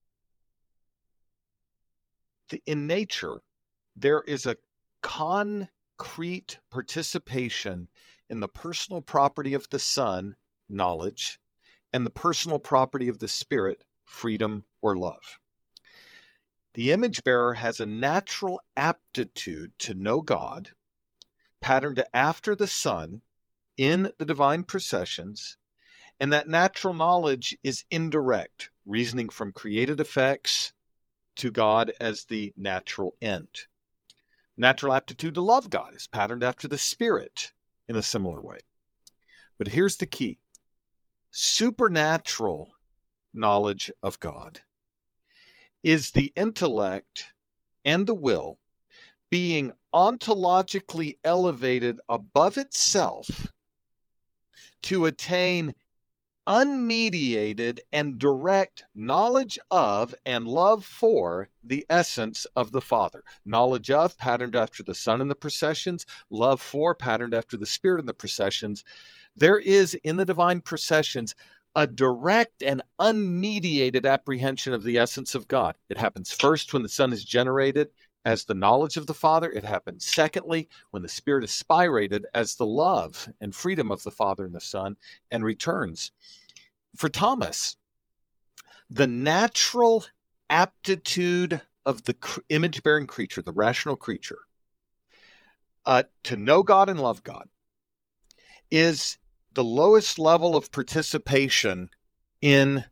The, in nature, there is a concrete participation in the personal property of the Son, knowledge, and the personal property of the Spirit, freedom or love. The image bearer has a natural aptitude to know God, patterned after the Son in the divine processions, and that natural knowledge is indirect, reasoning from created effects to God as the natural end. Natural aptitude to love God is patterned after the Spirit in a similar way. But here's the key. Supernatural knowledge of God is the intellect and the will being ontologically elevated above itself to attain unmediated and direct knowledge of and love for the essence of the Father. Knowledge of, patterned after the Son in the processions. Love for, patterned after the Spirit in the processions. There is, in the divine processions, a direct and unmediated apprehension of the essence of God. It happens first when the Son is generated as the knowledge of the Father. It happens secondly when the Spirit is spirated as the love and freedom of the Father and the Son and returns. For Thomas, the natural aptitude of the image-bearing creature, the rational creature, uh, to know God and love God is the lowest level of participation in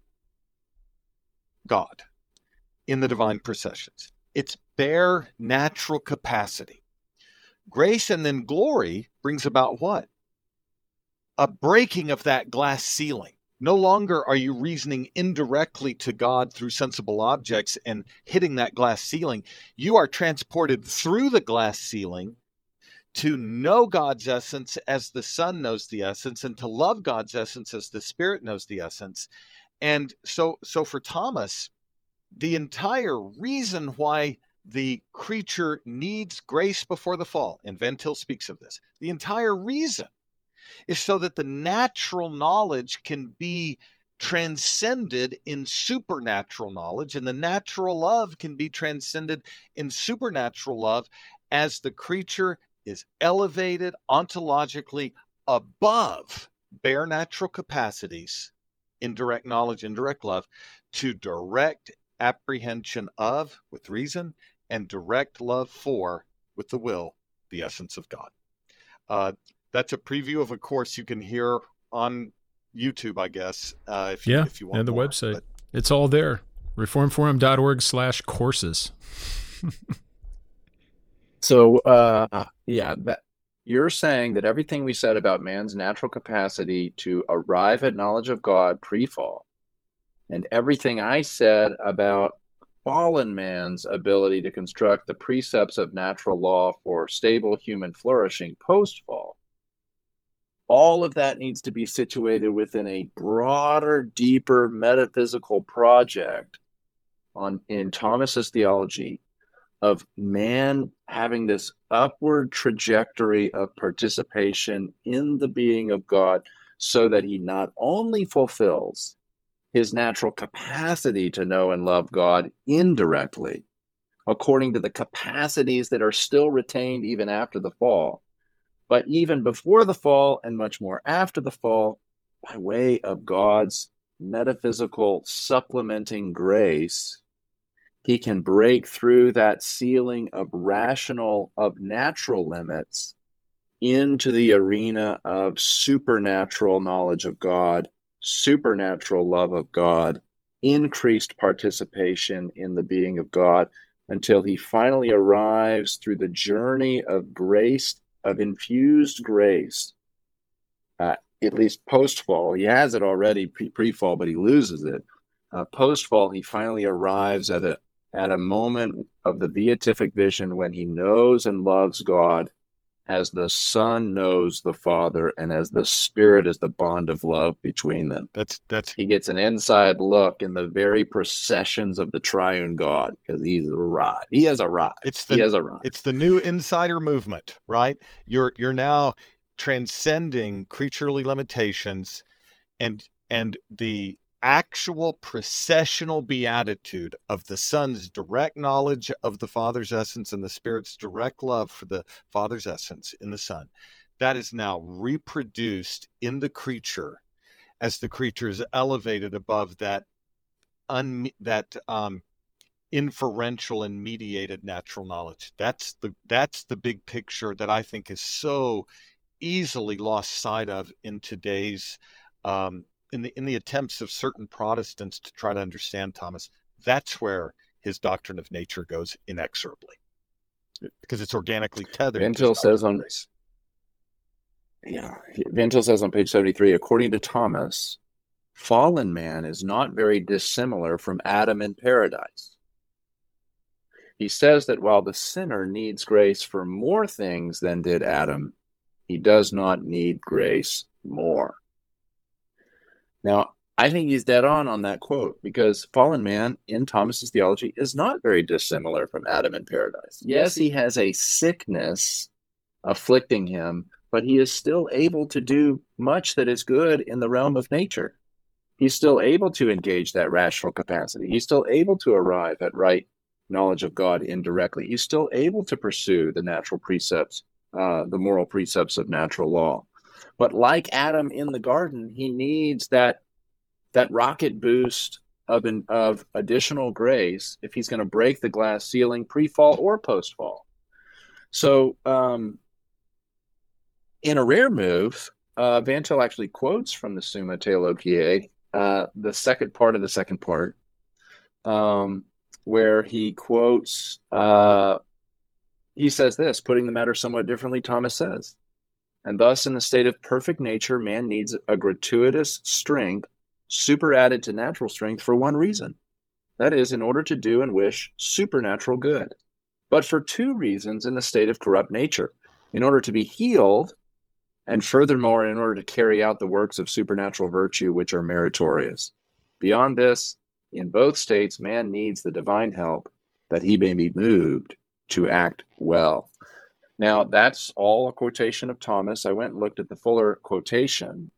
God, in the divine processions. It's bare natural capacity. Grace and then glory brings about what? A breaking of that glass ceiling. No longer are you reasoning indirectly to God through sensible objects and hitting that glass ceiling. You are transported through the glass ceiling to know God's essence as the Son knows the essence, and to love God's essence as the Spirit knows the essence. And so, so for Thomas, the entire reason why the creature needs grace before the fall, and Van Til speaks of this, the entire reason is so that the natural knowledge can be transcended in supernatural knowledge, and the natural love can be transcended in supernatural love as the creature is elevated ontologically above bare natural capacities, indirect knowledge, indirect love, to direct apprehension of, with reason, and direct love for, with the will, the essence of God. Uh, that's a preview of a course you can hear on YouTube, I guess, uh, if, yeah, you, if you want and the more. website. But it's all there. reformforum.org slash courses. So, uh, yeah, that, you're saying that everything we said about man's natural capacity to arrive at knowledge of God pre-fall, and everything I said about fallen man's ability to construct the precepts of natural law for stable human flourishing post-fall, all of that needs to be situated within a broader, deeper metaphysical project on in Thomas's theology of man having this upward trajectory of participation in the being of God, so that he not only fulfills his natural capacity to know and love God indirectly, according to the capacities that are still retained even after the fall, but even before the fall and much more after the fall, by way of God's metaphysical supplementing grace, he can break through that ceiling of rational, of natural limits into the arena of supernatural knowledge of God, supernatural love of God, increased participation in the being of God, until he finally arrives through the journey of grace, of infused grace, uh, at least post-fall. He has it already pre-fall, but he loses it. Uh, post-fall, he finally arrives at a at a moment of the beatific vision when he knows and loves God as the Son knows the Father, and as the Spirit is the bond of love between them. That's that's He gets an inside look in the very processions of the triune God, because he's arrived. He has arrived. It's he the has arrived. it's the new insider movement, right? You're you're now transcending creaturely limitations, and and the actual processional beatitude of the Son's direct knowledge of the Father's essence and the Spirit's direct love for the Father's essence in the Son, that is now reproduced in the creature as the creature is elevated above that un, that um, inferential and mediated natural knowledge. That's the that's the big picture that I think is so easily lost sight of in today's um, in the in the attempts of certain Protestants to try to understand Thomas. That's where his doctrine of nature goes inexorably, because it's organically tethered. Van Til says on yeah, Van Til says on page seventy-three, according to Thomas, fallen man is not very dissimilar from Adam in paradise. He says that while the sinner needs grace for more things than did Adam, he does not need grace more. Now, I think he's dead on on that quote, because fallen man in Thomas's theology is not very dissimilar from Adam in paradise. Yes, he has a sickness afflicting him, but he is still able to do much that is good in the realm of nature. He's still able to engage that rational capacity. He's still able to arrive at right knowledge of God indirectly. He's still able to pursue the natural precepts, uh, the moral precepts of natural law. But like Adam in the garden, he needs that that rocket boost of an, of additional grace if he's going to break the glass ceiling pre-fall or post-fall. So um, in a rare move, uh, Van Til actually quotes from the Summa Theologiae, uh, the second part of the second part, um, where he quotes, uh, he says this, putting the matter somewhat differently, Thomas says, and thus in the state of perfect nature, man needs a gratuitous strength superadded to natural strength for one reason. That is, in order to do and wish supernatural good. But for two reasons in the state of corrupt nature. In order to be healed, and furthermore, in order to carry out the works of supernatural virtue which are meritorious. Beyond this, in both states, man needs the divine help that he may be moved to act well. Now, that's all a quotation of Thomas. I went and looked at the fuller quotation,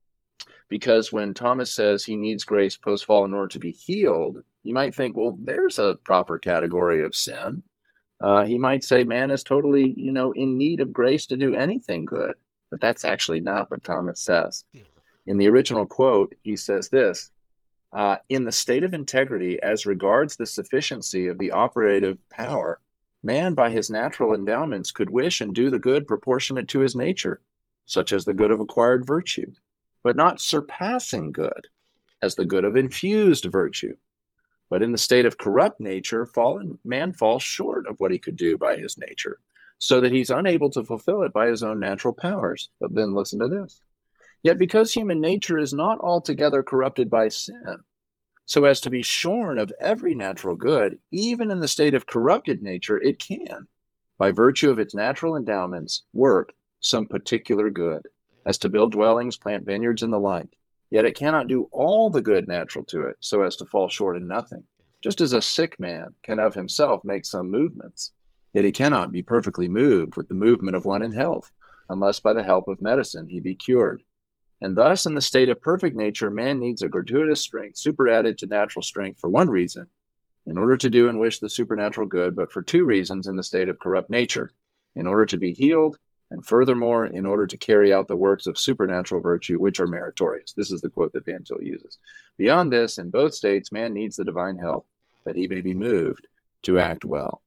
because when Thomas says he needs grace post-fall in order to be healed, you might think, well, there's a proper category of sin. Uh, he might say man is totally, you know, in need of grace to do anything good. But that's actually not what Thomas says. In the original quote, he says this, uh, in the state of integrity as regards the sufficiency of the operative power, man by his natural endowments could wish and do the good proportionate to his nature, such as the good of acquired virtue, but not surpassing good, as the good of infused virtue. But in the state of corrupt nature, fallen man falls short of what he could do by his nature, so that he's unable to fulfill it by his own natural powers. But then listen to this. Yet because human nature is not altogether corrupted by sin, so as to be shorn of every natural good, even in the state of corrupted nature, it can, by virtue of its natural endowments, work some particular good, as to build dwellings, plant vineyards, and the like. Yet it cannot do all the good natural to it, so as to fall short in nothing. Just as a sick man can of himself make some movements, yet he cannot be perfectly moved with the movement of one in health, unless by the help of medicine he be cured. And thus, in the state of perfect nature, man needs a gratuitous strength superadded to natural strength for one reason, in order to do and wish the supernatural good, but for two reasons in the state of corrupt nature, in order to be healed, and furthermore, in order to carry out the works of supernatural virtue, which are meritorious. This is the quote that Van Til uses. Beyond this, in both states, man needs the divine help, that he may be moved to act well.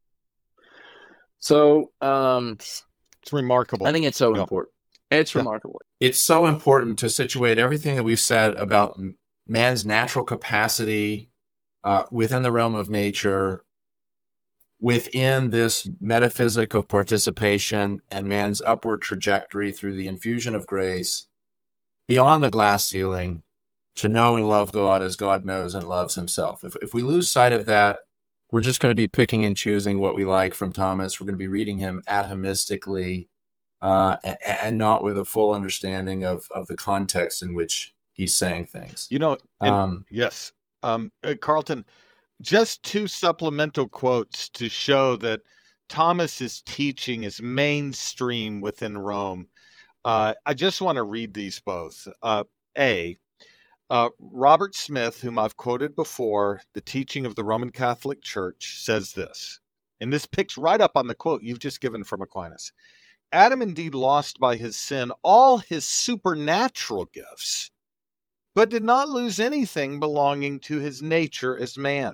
So, um, it's remarkable. I think it's so yeah. important. It's yeah. remarkable. It's so important to situate everything that we've said about man's natural capacity uh, within the realm of nature, within this metaphysic of participation and man's upward trajectory through the infusion of grace, beyond the glass ceiling, to know and love God as God knows and loves himself. If, if we lose sight of that, we're just going to be picking and choosing what we like from Thomas. We're going to be reading him atomistically, uh, and, and not with a full understanding of, of the context in which he's saying things. You know, and, Um, yes, um, uh, Carlton, just two supplemental quotes to show that Thomas's teaching is mainstream within Rome. Uh, I just want to read these both. Uh, A, uh, Robert Smith, whom I've quoted before, The Teaching of the Roman Catholic Church, says this, and this picks right up on the quote you've just given from Aquinas. Adam indeed lost by his sin all his supernatural gifts, but did not lose anything belonging to his nature as man.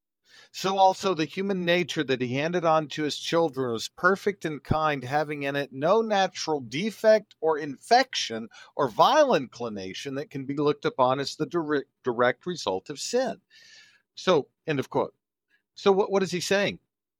So also the human nature that he handed on to his children was perfect and kind, having in it no natural defect or infection or vile inclination that can be looked upon as the direct, direct result of sin. So, end of quote. So what, what is he saying?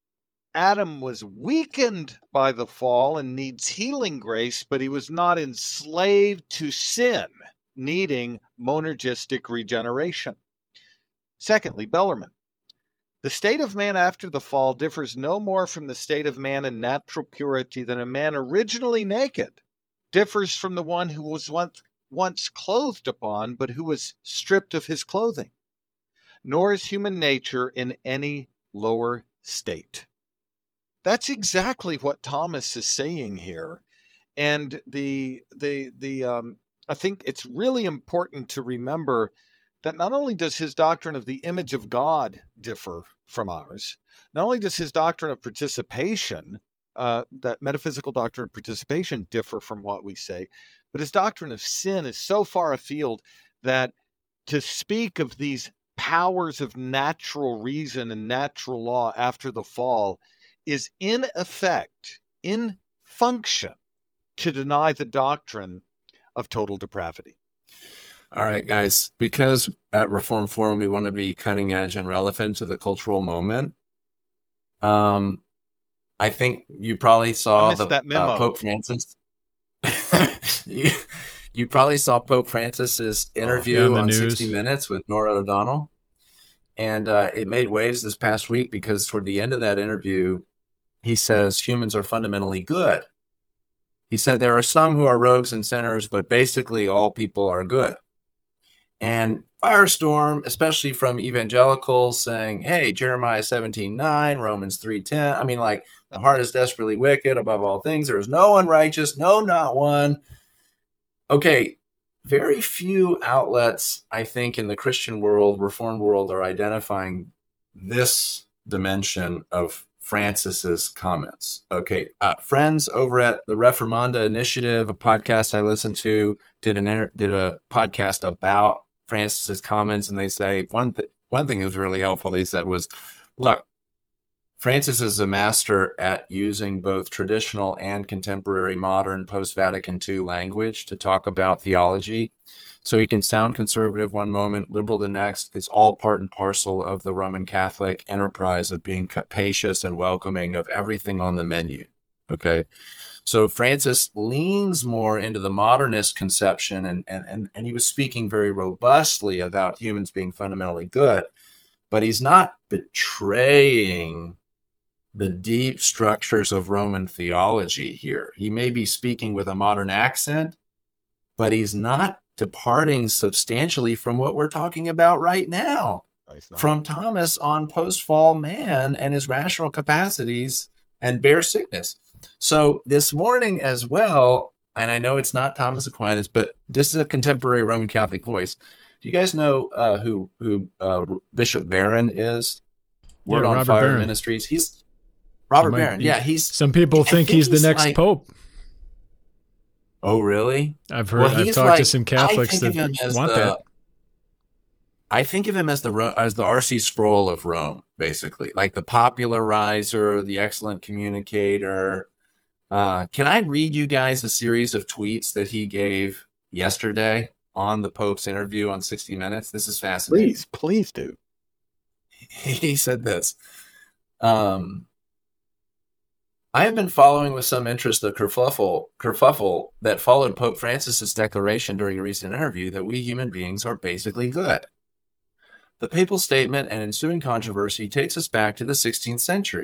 Adam was weakened by the fall and needs healing grace, but he was not enslaved to sin, needing monergistic regeneration. Secondly, Bellarmine. The state of man after the fall differs no more from the state of man in natural purity than a man originally naked differs from the one who was once, once clothed upon, but who was stripped of his clothing. Nor is human nature in any lower state. That's exactly what Thomas is saying here. And the the the um, I think it's really important to remember that not only does his doctrine of the image of God differ from ours, not only does his doctrine of participation, uh, that metaphysical doctrine of participation, differ from what we say, but his doctrine of sin is so far afield that to speak of these powers of natural reason and natural law after the fall is in effect, in function, to deny the doctrine of total depravity. All right, guys, because at Reform Forum we want to be cutting edge and relevant to the cultural moment. Um, I think you probably saw the that memo. Uh, Pope Francis. you, you probably saw Pope Francis's interview Oh, yeah, on news. sixty minutes with Nora O'Donnell, and uh, it made waves this past week because toward the end of that interview, he says humans are fundamentally good. He said there are some who are rogues and sinners, but basically all people are good. And firestorm, especially from evangelicals saying, hey, Jeremiah seventeen nine, Romans three ten. I mean, like, the heart is desperately wicked above all things. There is no one righteous, no, not one. Okay, very few outlets, I think, in the Christian world, Reformed world, are identifying this dimension of Francis's comments. Okay, uh, friends over at the Reformanda Initiative, a podcast I listened to, did an inter- did a podcast about Francis's comments, and they say one th- one thing that was really helpful. They said was, look, Francis is a master at using both traditional and contemporary modern post-Vatican two language to talk about theology. So he can sound conservative one moment, liberal the next. It's all part and parcel of the Roman Catholic enterprise of being capacious and welcoming of everything on the menu. Okay. So Francis leans more into the modernist conception, and, and, and, and he was speaking very robustly about humans being fundamentally good, but he's not betraying the deep structures of Roman theology here. He may be speaking with a modern accent, but he's not departing substantially from what we're talking about right now, from Thomas on post-fall man and his rational capacities and bare sickness. So this morning as well, and I know it's not Thomas Aquinas, but this is a contemporary Roman Catholic voice. Do you guys know uh, who who uh, Bishop Barron is? Word Yeah, on Robert Fire Barron. Ministries. He's Robert He might Barron. be. Yeah, he's. Some people I think, think he's the he's next like- pope. Oh, really? I've heard. Well, I've he's talked like- to some I Catholics think that of him as want the- that. I think of him as the Ro- as the R C Sproul of Rome, basically, like the popularizer, the excellent communicator. Uh, can I read you guys a series of tweets that he gave yesterday on the Pope's interview on sixty minutes? This is fascinating. Please, please do. He said this. Um, I have been following with some interest the kerfuffle, kerfuffle that followed Pope Francis's declaration during a recent interview that we human beings are basically good. The papal statement and ensuing controversy takes us back to the sixteenth century.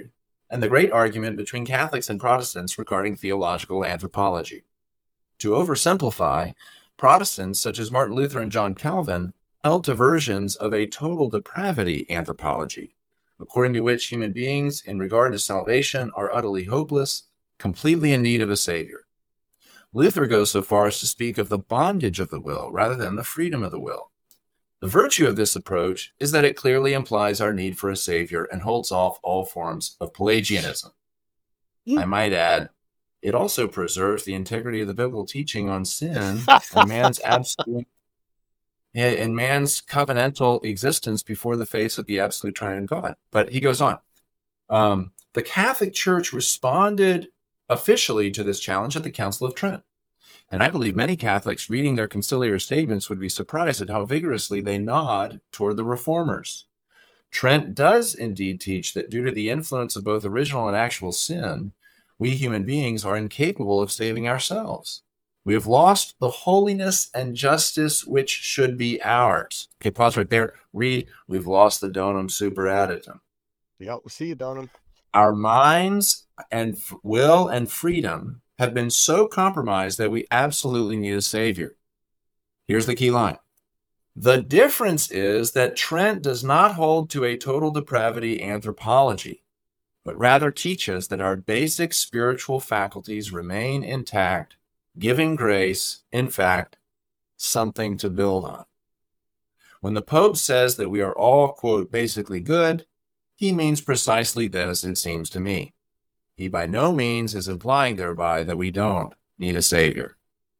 and the great argument between Catholics and Protestants regarding theological anthropology. To oversimplify, Protestants, such as Martin Luther and John Calvin, held to versions of a total depravity anthropology, according to which human beings, in regard to salvation, are utterly hopeless, completely in need of a Savior. Luther goes so far as to speak of the bondage of the will rather than the freedom of the will. The virtue of this approach is that it clearly implies our need for a Savior and holds off all forms of Pelagianism. I might add, it also preserves the integrity of the biblical teaching on sin and man's absolute and man's covenantal existence before the face of the absolute triune God. But he goes on. Um, the Catholic Church responded officially to this challenge at the Council of Trent. And I believe many Catholics reading their conciliar statements would be surprised at how vigorously they nod toward the reformers. Trent does indeed teach that due to the influence of both original and actual sin, we human beings are incapable of saving ourselves. We have lost the holiness and justice which should be ours. Okay, pause right there. Read, we've lost the donum superadditum. Yeah, we'll see you, donum. Our minds and f- will and freedom have been so compromised that we absolutely need a Savior. Here's the key line. The difference is that Trent does not hold to a total depravity anthropology, but rather teaches that our basic spiritual faculties remain intact, giving grace, in fact, something to build on. When the Pope says that we are all, quote, basically good, he means precisely this, it seems to me. He by no means is implying thereby that we don't need a Savior.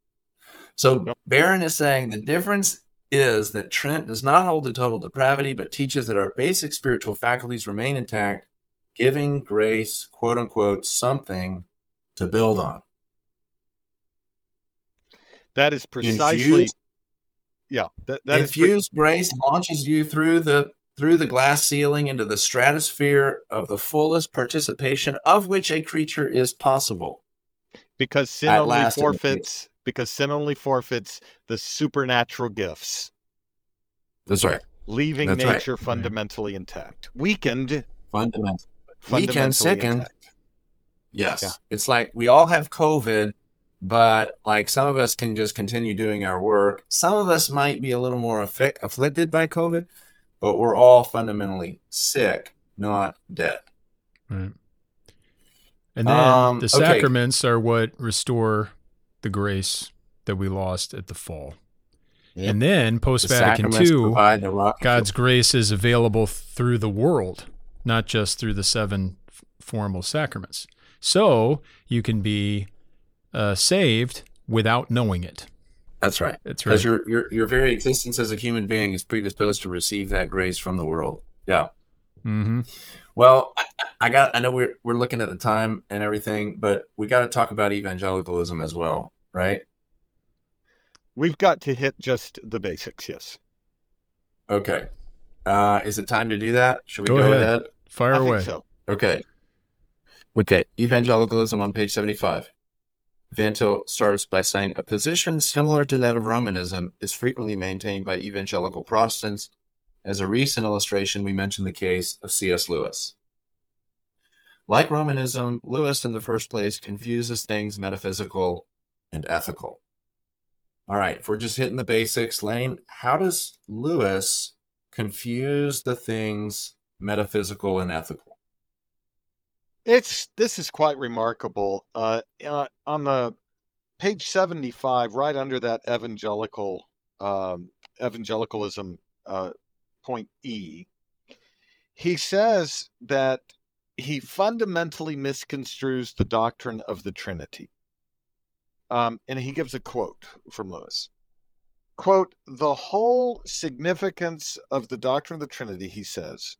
So Barron is saying the difference is that Trent does not hold to total depravity, but teaches that our basic spiritual faculties remain intact, giving grace, quote unquote, something to build on. That is precisely, Infused, yeah. That, that infused is pre- grace launches you through the through the glass ceiling into the stratosphere of the fullest participation of which a creature is possible. because sin At only last in the forfeits because sin only forfeits the supernatural gifts, That's right. leaving That's right. nature fundamentally intact, weakened, Fundamental. fundamentally Weakened, sickened. intact. Yes. Yeah. It's like we all have COVID, but like some of us can just continue doing our work. Some of us might be a little more affi- afflicted by COVID, but we're all fundamentally sick, not dead. Right. And then Um, the okay. sacraments are what restore the grace that we lost at the fall. Yep. And then The post-Vatican sacraments two, provide the rock. God's grace is available through the world, not just through the seven f- formal sacraments. So you can be uh, saved without knowing it. That's right. That's right. Because your, your your very existence as a human being is predisposed to receive that grace from the world. Yeah. Mm-hmm. Well, I, I got. I know we're we're looking at the time and everything, but we got to talk about evangelicalism as well, right? We've got to hit just the basics, yes. Okay. Uh, is it time to do that? Should we Go go, ahead. ahead? Fire I away. think so. Okay. Okay. Evangelicalism on page seventy-five. Van Til starts by saying a position similar to that of Romanism is frequently maintained by evangelical Protestants. As a recent illustration, we mentioned the case of C S Lewis. Like Romanism, Lewis in the first place confuses things metaphysical and ethical. All right, if we're just hitting the basics, Lane, how does Lewis confuse the things metaphysical and ethical? It's this is quite remarkable. Uh, uh, on the page seventy-five, right under that evangelical um, evangelicalism uh, point E, he says that he fundamentally misconstrues the doctrine of the Trinity. Um, and he gives a quote from Lewis. Quote, the whole significance of the doctrine of the Trinity, he says,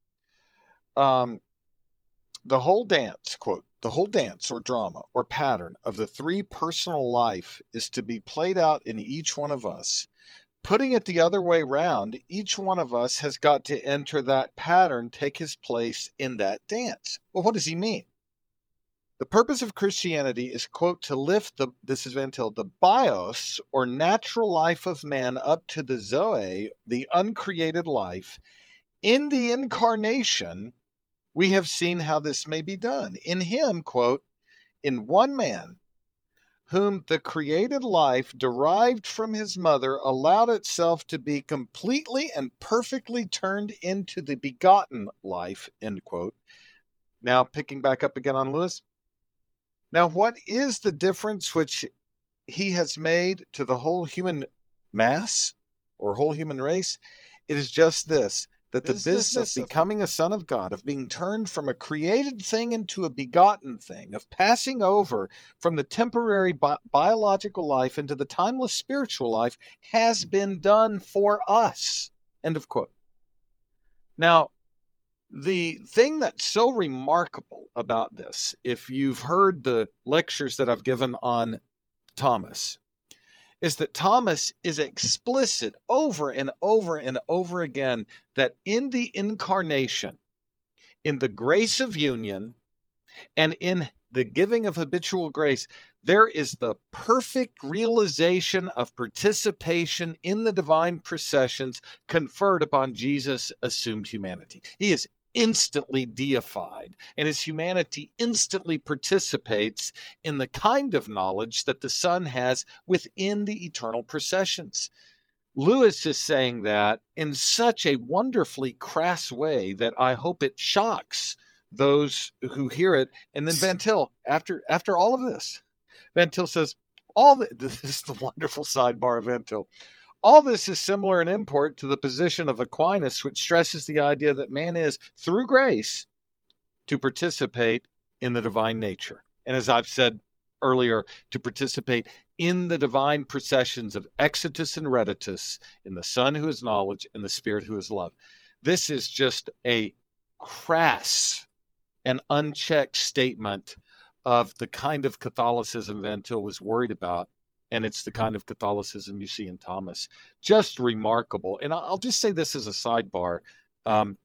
um, the whole dance, quote, the whole dance or drama or pattern of the three personal life is to be played out in each one of us. Putting it the other way round, each one of us has got to enter that pattern, take his place in that dance. Well, what does he mean? The purpose of Christianity is, quote, to lift the, this is Van Til, the bios or natural life of man up to the Zoe, the uncreated life, in the incarnation, we have seen how this may be done. In him, quote, in one man, whom the created life derived from his mother allowed itself to be completely and perfectly turned into the begotten life, end quote. Now, picking back up again on Lewis. Now, what is the difference which he has made to the whole human mass or whole human race? It is just this, that the business, business of becoming a son of God, of being turned from a created thing into a begotten thing, of passing over from the temporary bi- biological life into the timeless spiritual life, has been done for us. End of quote. Now, the thing that's so remarkable about this, if you've heard the lectures that I've given on Thomas, is that Thomas is explicit over and over and over again that in the incarnation, in the grace of union, and in the giving of habitual grace, there is the perfect realization of participation in the divine processions conferred upon Jesus' assumed humanity. He is instantly deified, and his humanity instantly participates in the kind of knowledge that the Son has within the eternal processions. Lewis is saying that in such a wonderfully crass way that I hope it shocks those who hear it. And then Van Til, after after all of this, Van Til says, all the, this is the wonderful sidebar of Van Til. All this is similar in import to the position of Aquinas, which stresses the idea that man is, through grace, to participate in the divine nature. And as I've said earlier, to participate in the divine processions of exitus and reditus, in the Son who is knowledge and the Spirit who is love. This is just a crass and unchecked statement of the kind of Catholicism Van Til was worried about. And it's the kind of Catholicism you see in Thomas. Just remarkable. And I'll just say this as a sidebar. Um,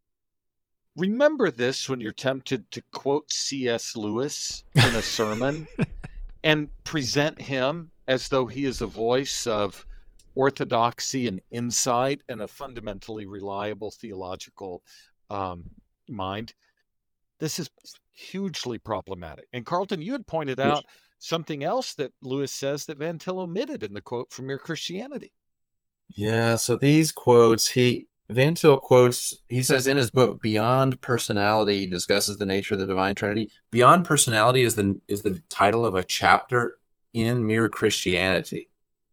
remember this when you're tempted to quote C S Lewis in a sermon and present him as though he is a voice of orthodoxy and insight and a fundamentally reliable theological um, mind. This is hugely problematic. And Carlton, you had pointed out something else that Lewis says that Van Til omitted in the quote from Mere Christianity. Yeah, so these quotes, he Van Til quotes, he says in his book, Beyond Personality, he discusses the nature of the Divine Trinity. Beyond Personality is the is the title of a chapter in Mere Christianity.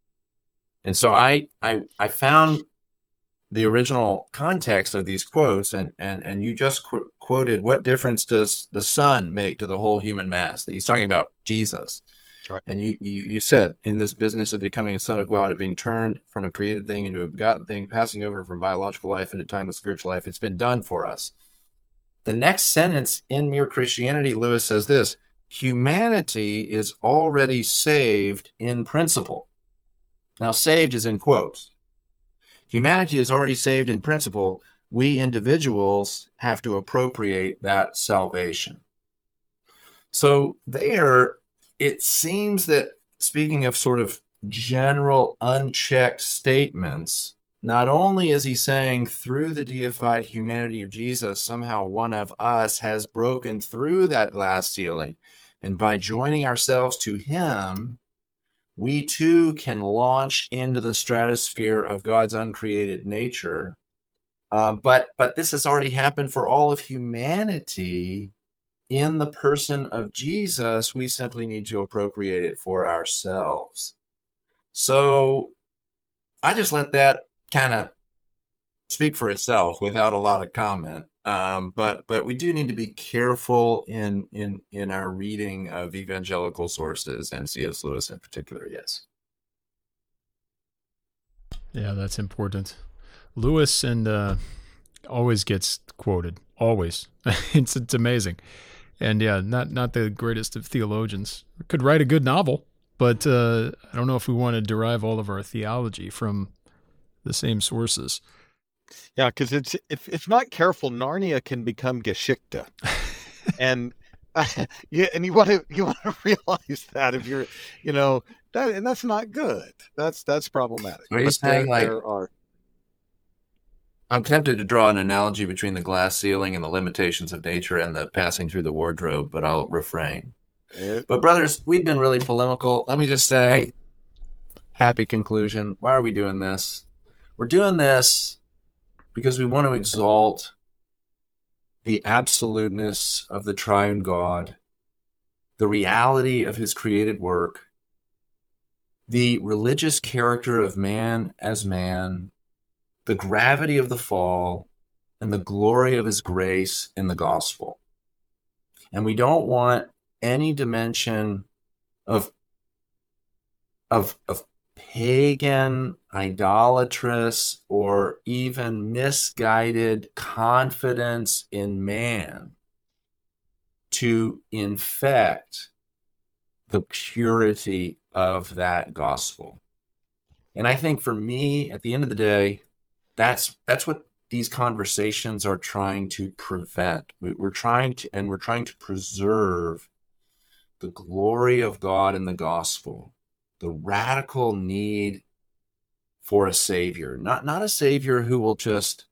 And so I I, I found the original context of these quotes, and and, and you just qu- quoted, what difference does the Son make to the whole human mass? He's talking about Jesus. Right. And you, you, you said, in this business of becoming a son of God, of being turned from a created thing into a begotten thing, passing over from biological life into timeless spiritual life, it's been done for us. The next sentence in Mere Christianity, Lewis says this: humanity is already saved in principle. Now, saved is in quotes. Humanity is already saved in principle. We individuals have to appropriate that salvation. So there, it seems that, speaking of sort of general unchecked statements, not only is he saying through the deified humanity of Jesus, somehow one of us has broken through that glass ceiling, and by joining ourselves to him, we too can launch into the stratosphere of God's uncreated nature. Uh, but but this has already happened for all of humanity in the person of Jesus. We simply need to appropriate it for ourselves. So I just let that kind of speak for itself without a lot of comment. Um, but but we do need to be careful in in in our reading of evangelical sources, and C S Lewis in particular. Yes. Yeah, that's important. Lewis and uh, always gets quoted. Always, it's it's amazing, and yeah, not not the greatest of theologians. Could write a good novel, but uh, I don't know if we want to derive all of our theology from the same sources. Yeah, because it's if if not careful, Narnia can become Geschichte, and uh, yeah, and you want to you want to realize that if you're, you know, that and that's not good. That's that's problematic. Are you But saying there, like? there are. I'm tempted to draw an analogy between the glass ceiling and the limitations of nature and the passing through the wardrobe, but I'll refrain. But brothers, we've been really polemical. Let me just say, happy conclusion. Why are we doing this? We're doing this because we want to exalt the absoluteness of the triune God, the reality of his created work, the religious character of man as man, the gravity of the fall, and the glory of his grace in the gospel. And we don't want any dimension of, of, of pagan, idolatrous, or even misguided confidence in man to infect the purity of that gospel. And I think for me, at the end of the day, that's that's what these conversations are trying to prevent. We're trying to, and we're trying to preserve the glory of God in the gospel, the radical need for a savior, not, not a savior who will just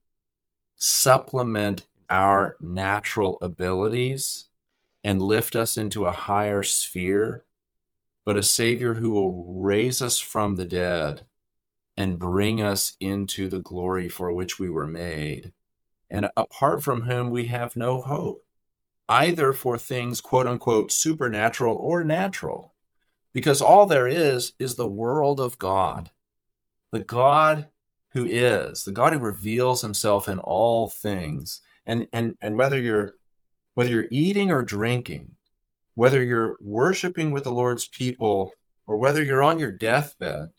supplement our natural abilities and lift us into a higher sphere, but a savior who will raise us from the dead and bring us into the glory for which we were made, and apart from whom we have no hope, either for things quote unquote supernatural or natural, because all there is is the world of God, the God who is, the God who reveals himself in all things. And, and, and whether you're, whether you're eating or drinking, whether you're worshiping with the Lord's people, or whether you're on your deathbed,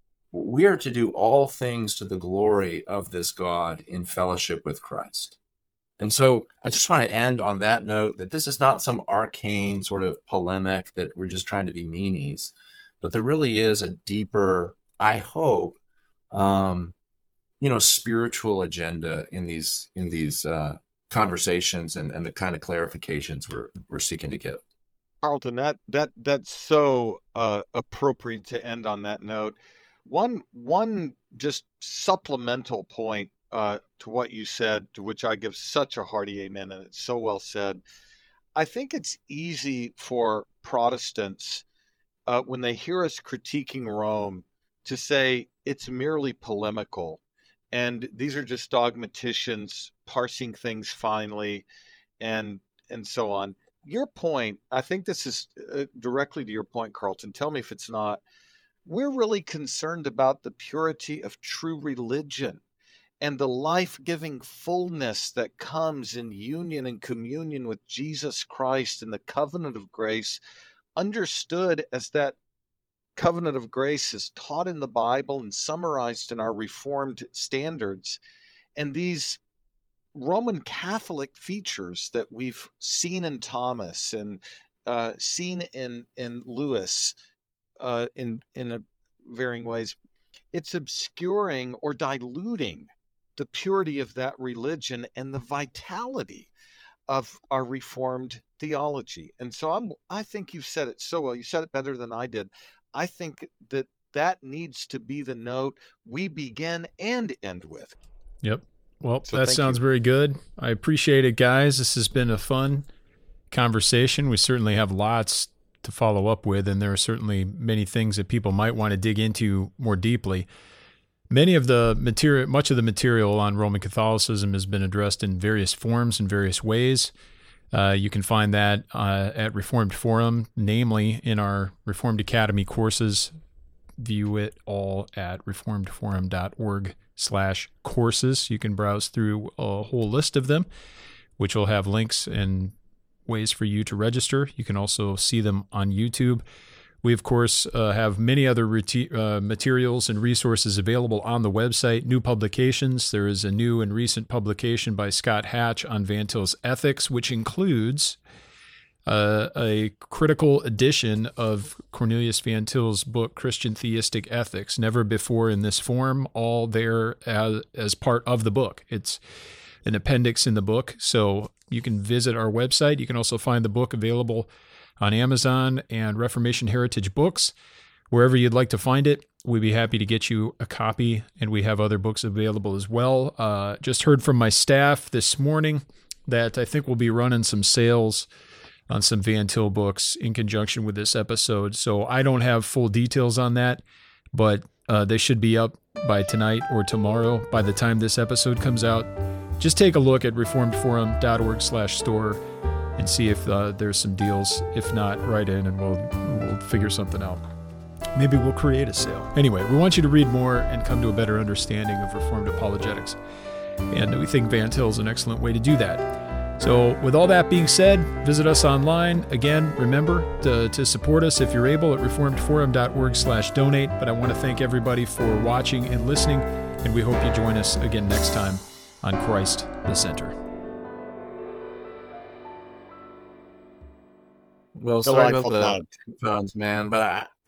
we are to do all things to the glory of this God in fellowship with Christ. And so I just want to end on that note, that this is not some arcane sort of polemic that we're just trying to be meanies, but there really is a deeper, I hope, um, you know, spiritual agenda in these in these uh, conversations and, and the kind of clarifications we're we're seeking to give. Carlton, that that that's so uh, appropriate to end on that note. One one just supplemental point uh, to what you said, to which I give such a hearty amen, and it's so well said. I think it's easy for Protestants, uh, when they hear us critiquing Rome, to say it's merely polemical, and these are just dogmaticians parsing things finely, and and so on. Your point, I think this is uh, directly to your point, Carlton. Tell me if it's not. We're really concerned about the purity of true religion and the life-giving fullness that comes in union and communion with Jesus Christ in the covenant of grace, understood as that covenant of grace is taught in the Bible and summarized in our Reformed standards. And these Roman Catholic features that we've seen in Thomas and uh, seen in, in Lewis, Uh, in in a varying ways, it's obscuring or diluting the purity of that religion and the vitality of our Reformed theology. And so I'm I think you've said it so well. You said it better than I did. I think that that needs to be the note we begin and end with. Yep. Well, So that thank sounds you. very good. I appreciate it, guys. This has been a fun conversation. We certainly have lots to follow up with, and there are certainly many things that people might want to dig into more deeply. Many of the material, much of the material on Roman Catholicism has been addressed in various forms and various ways. Uh, you can find that uh, at Reformed Forum, namely in our Reformed Academy courses. View it all at reformedforum.org slash courses. You can browse through a whole list of them, which will have links and ways for you to register. You can also see them on YouTube. We, of course, uh, have many other reti- uh, materials and resources available on the website. New publications. There is a new and recent publication by Scott Hatch on Van Til's ethics, which includes uh, a critical edition of Cornelius Van Til's book, Christian Theistic Ethics. Never before in this form, all there as, as part of the book. It's an appendix in the book, so you can visit our website. You can also find the book available on Amazon and Reformation Heritage Books. wherever you'd like to find it. We'd be happy to get you a copy, and we have other books available as well. Uh, just heard from my staff this morning that I think we'll be running some sales on some Van Til books in conjunction with this episode. So I don't have full details on that, but uh, they should be up by tonight or tomorrow by the time this episode comes out. Just take a look at reformedforum.org slash store and see if uh, there's some deals. If not, write in and we'll we'll figure something out. Maybe we'll create a sale. Anyway, we want you to read more and come to a better understanding of Reformed apologetics. And we think Van Til is an excellent way to do that. So with all that being said, visit us online. Again, remember to, to support us if you're able at reformedforum.org slash donate. But I want to thank everybody for watching and listening, and we hope you join us again next time on Christ the Center. Well, sorry about Delightful the time. phones, man, but I,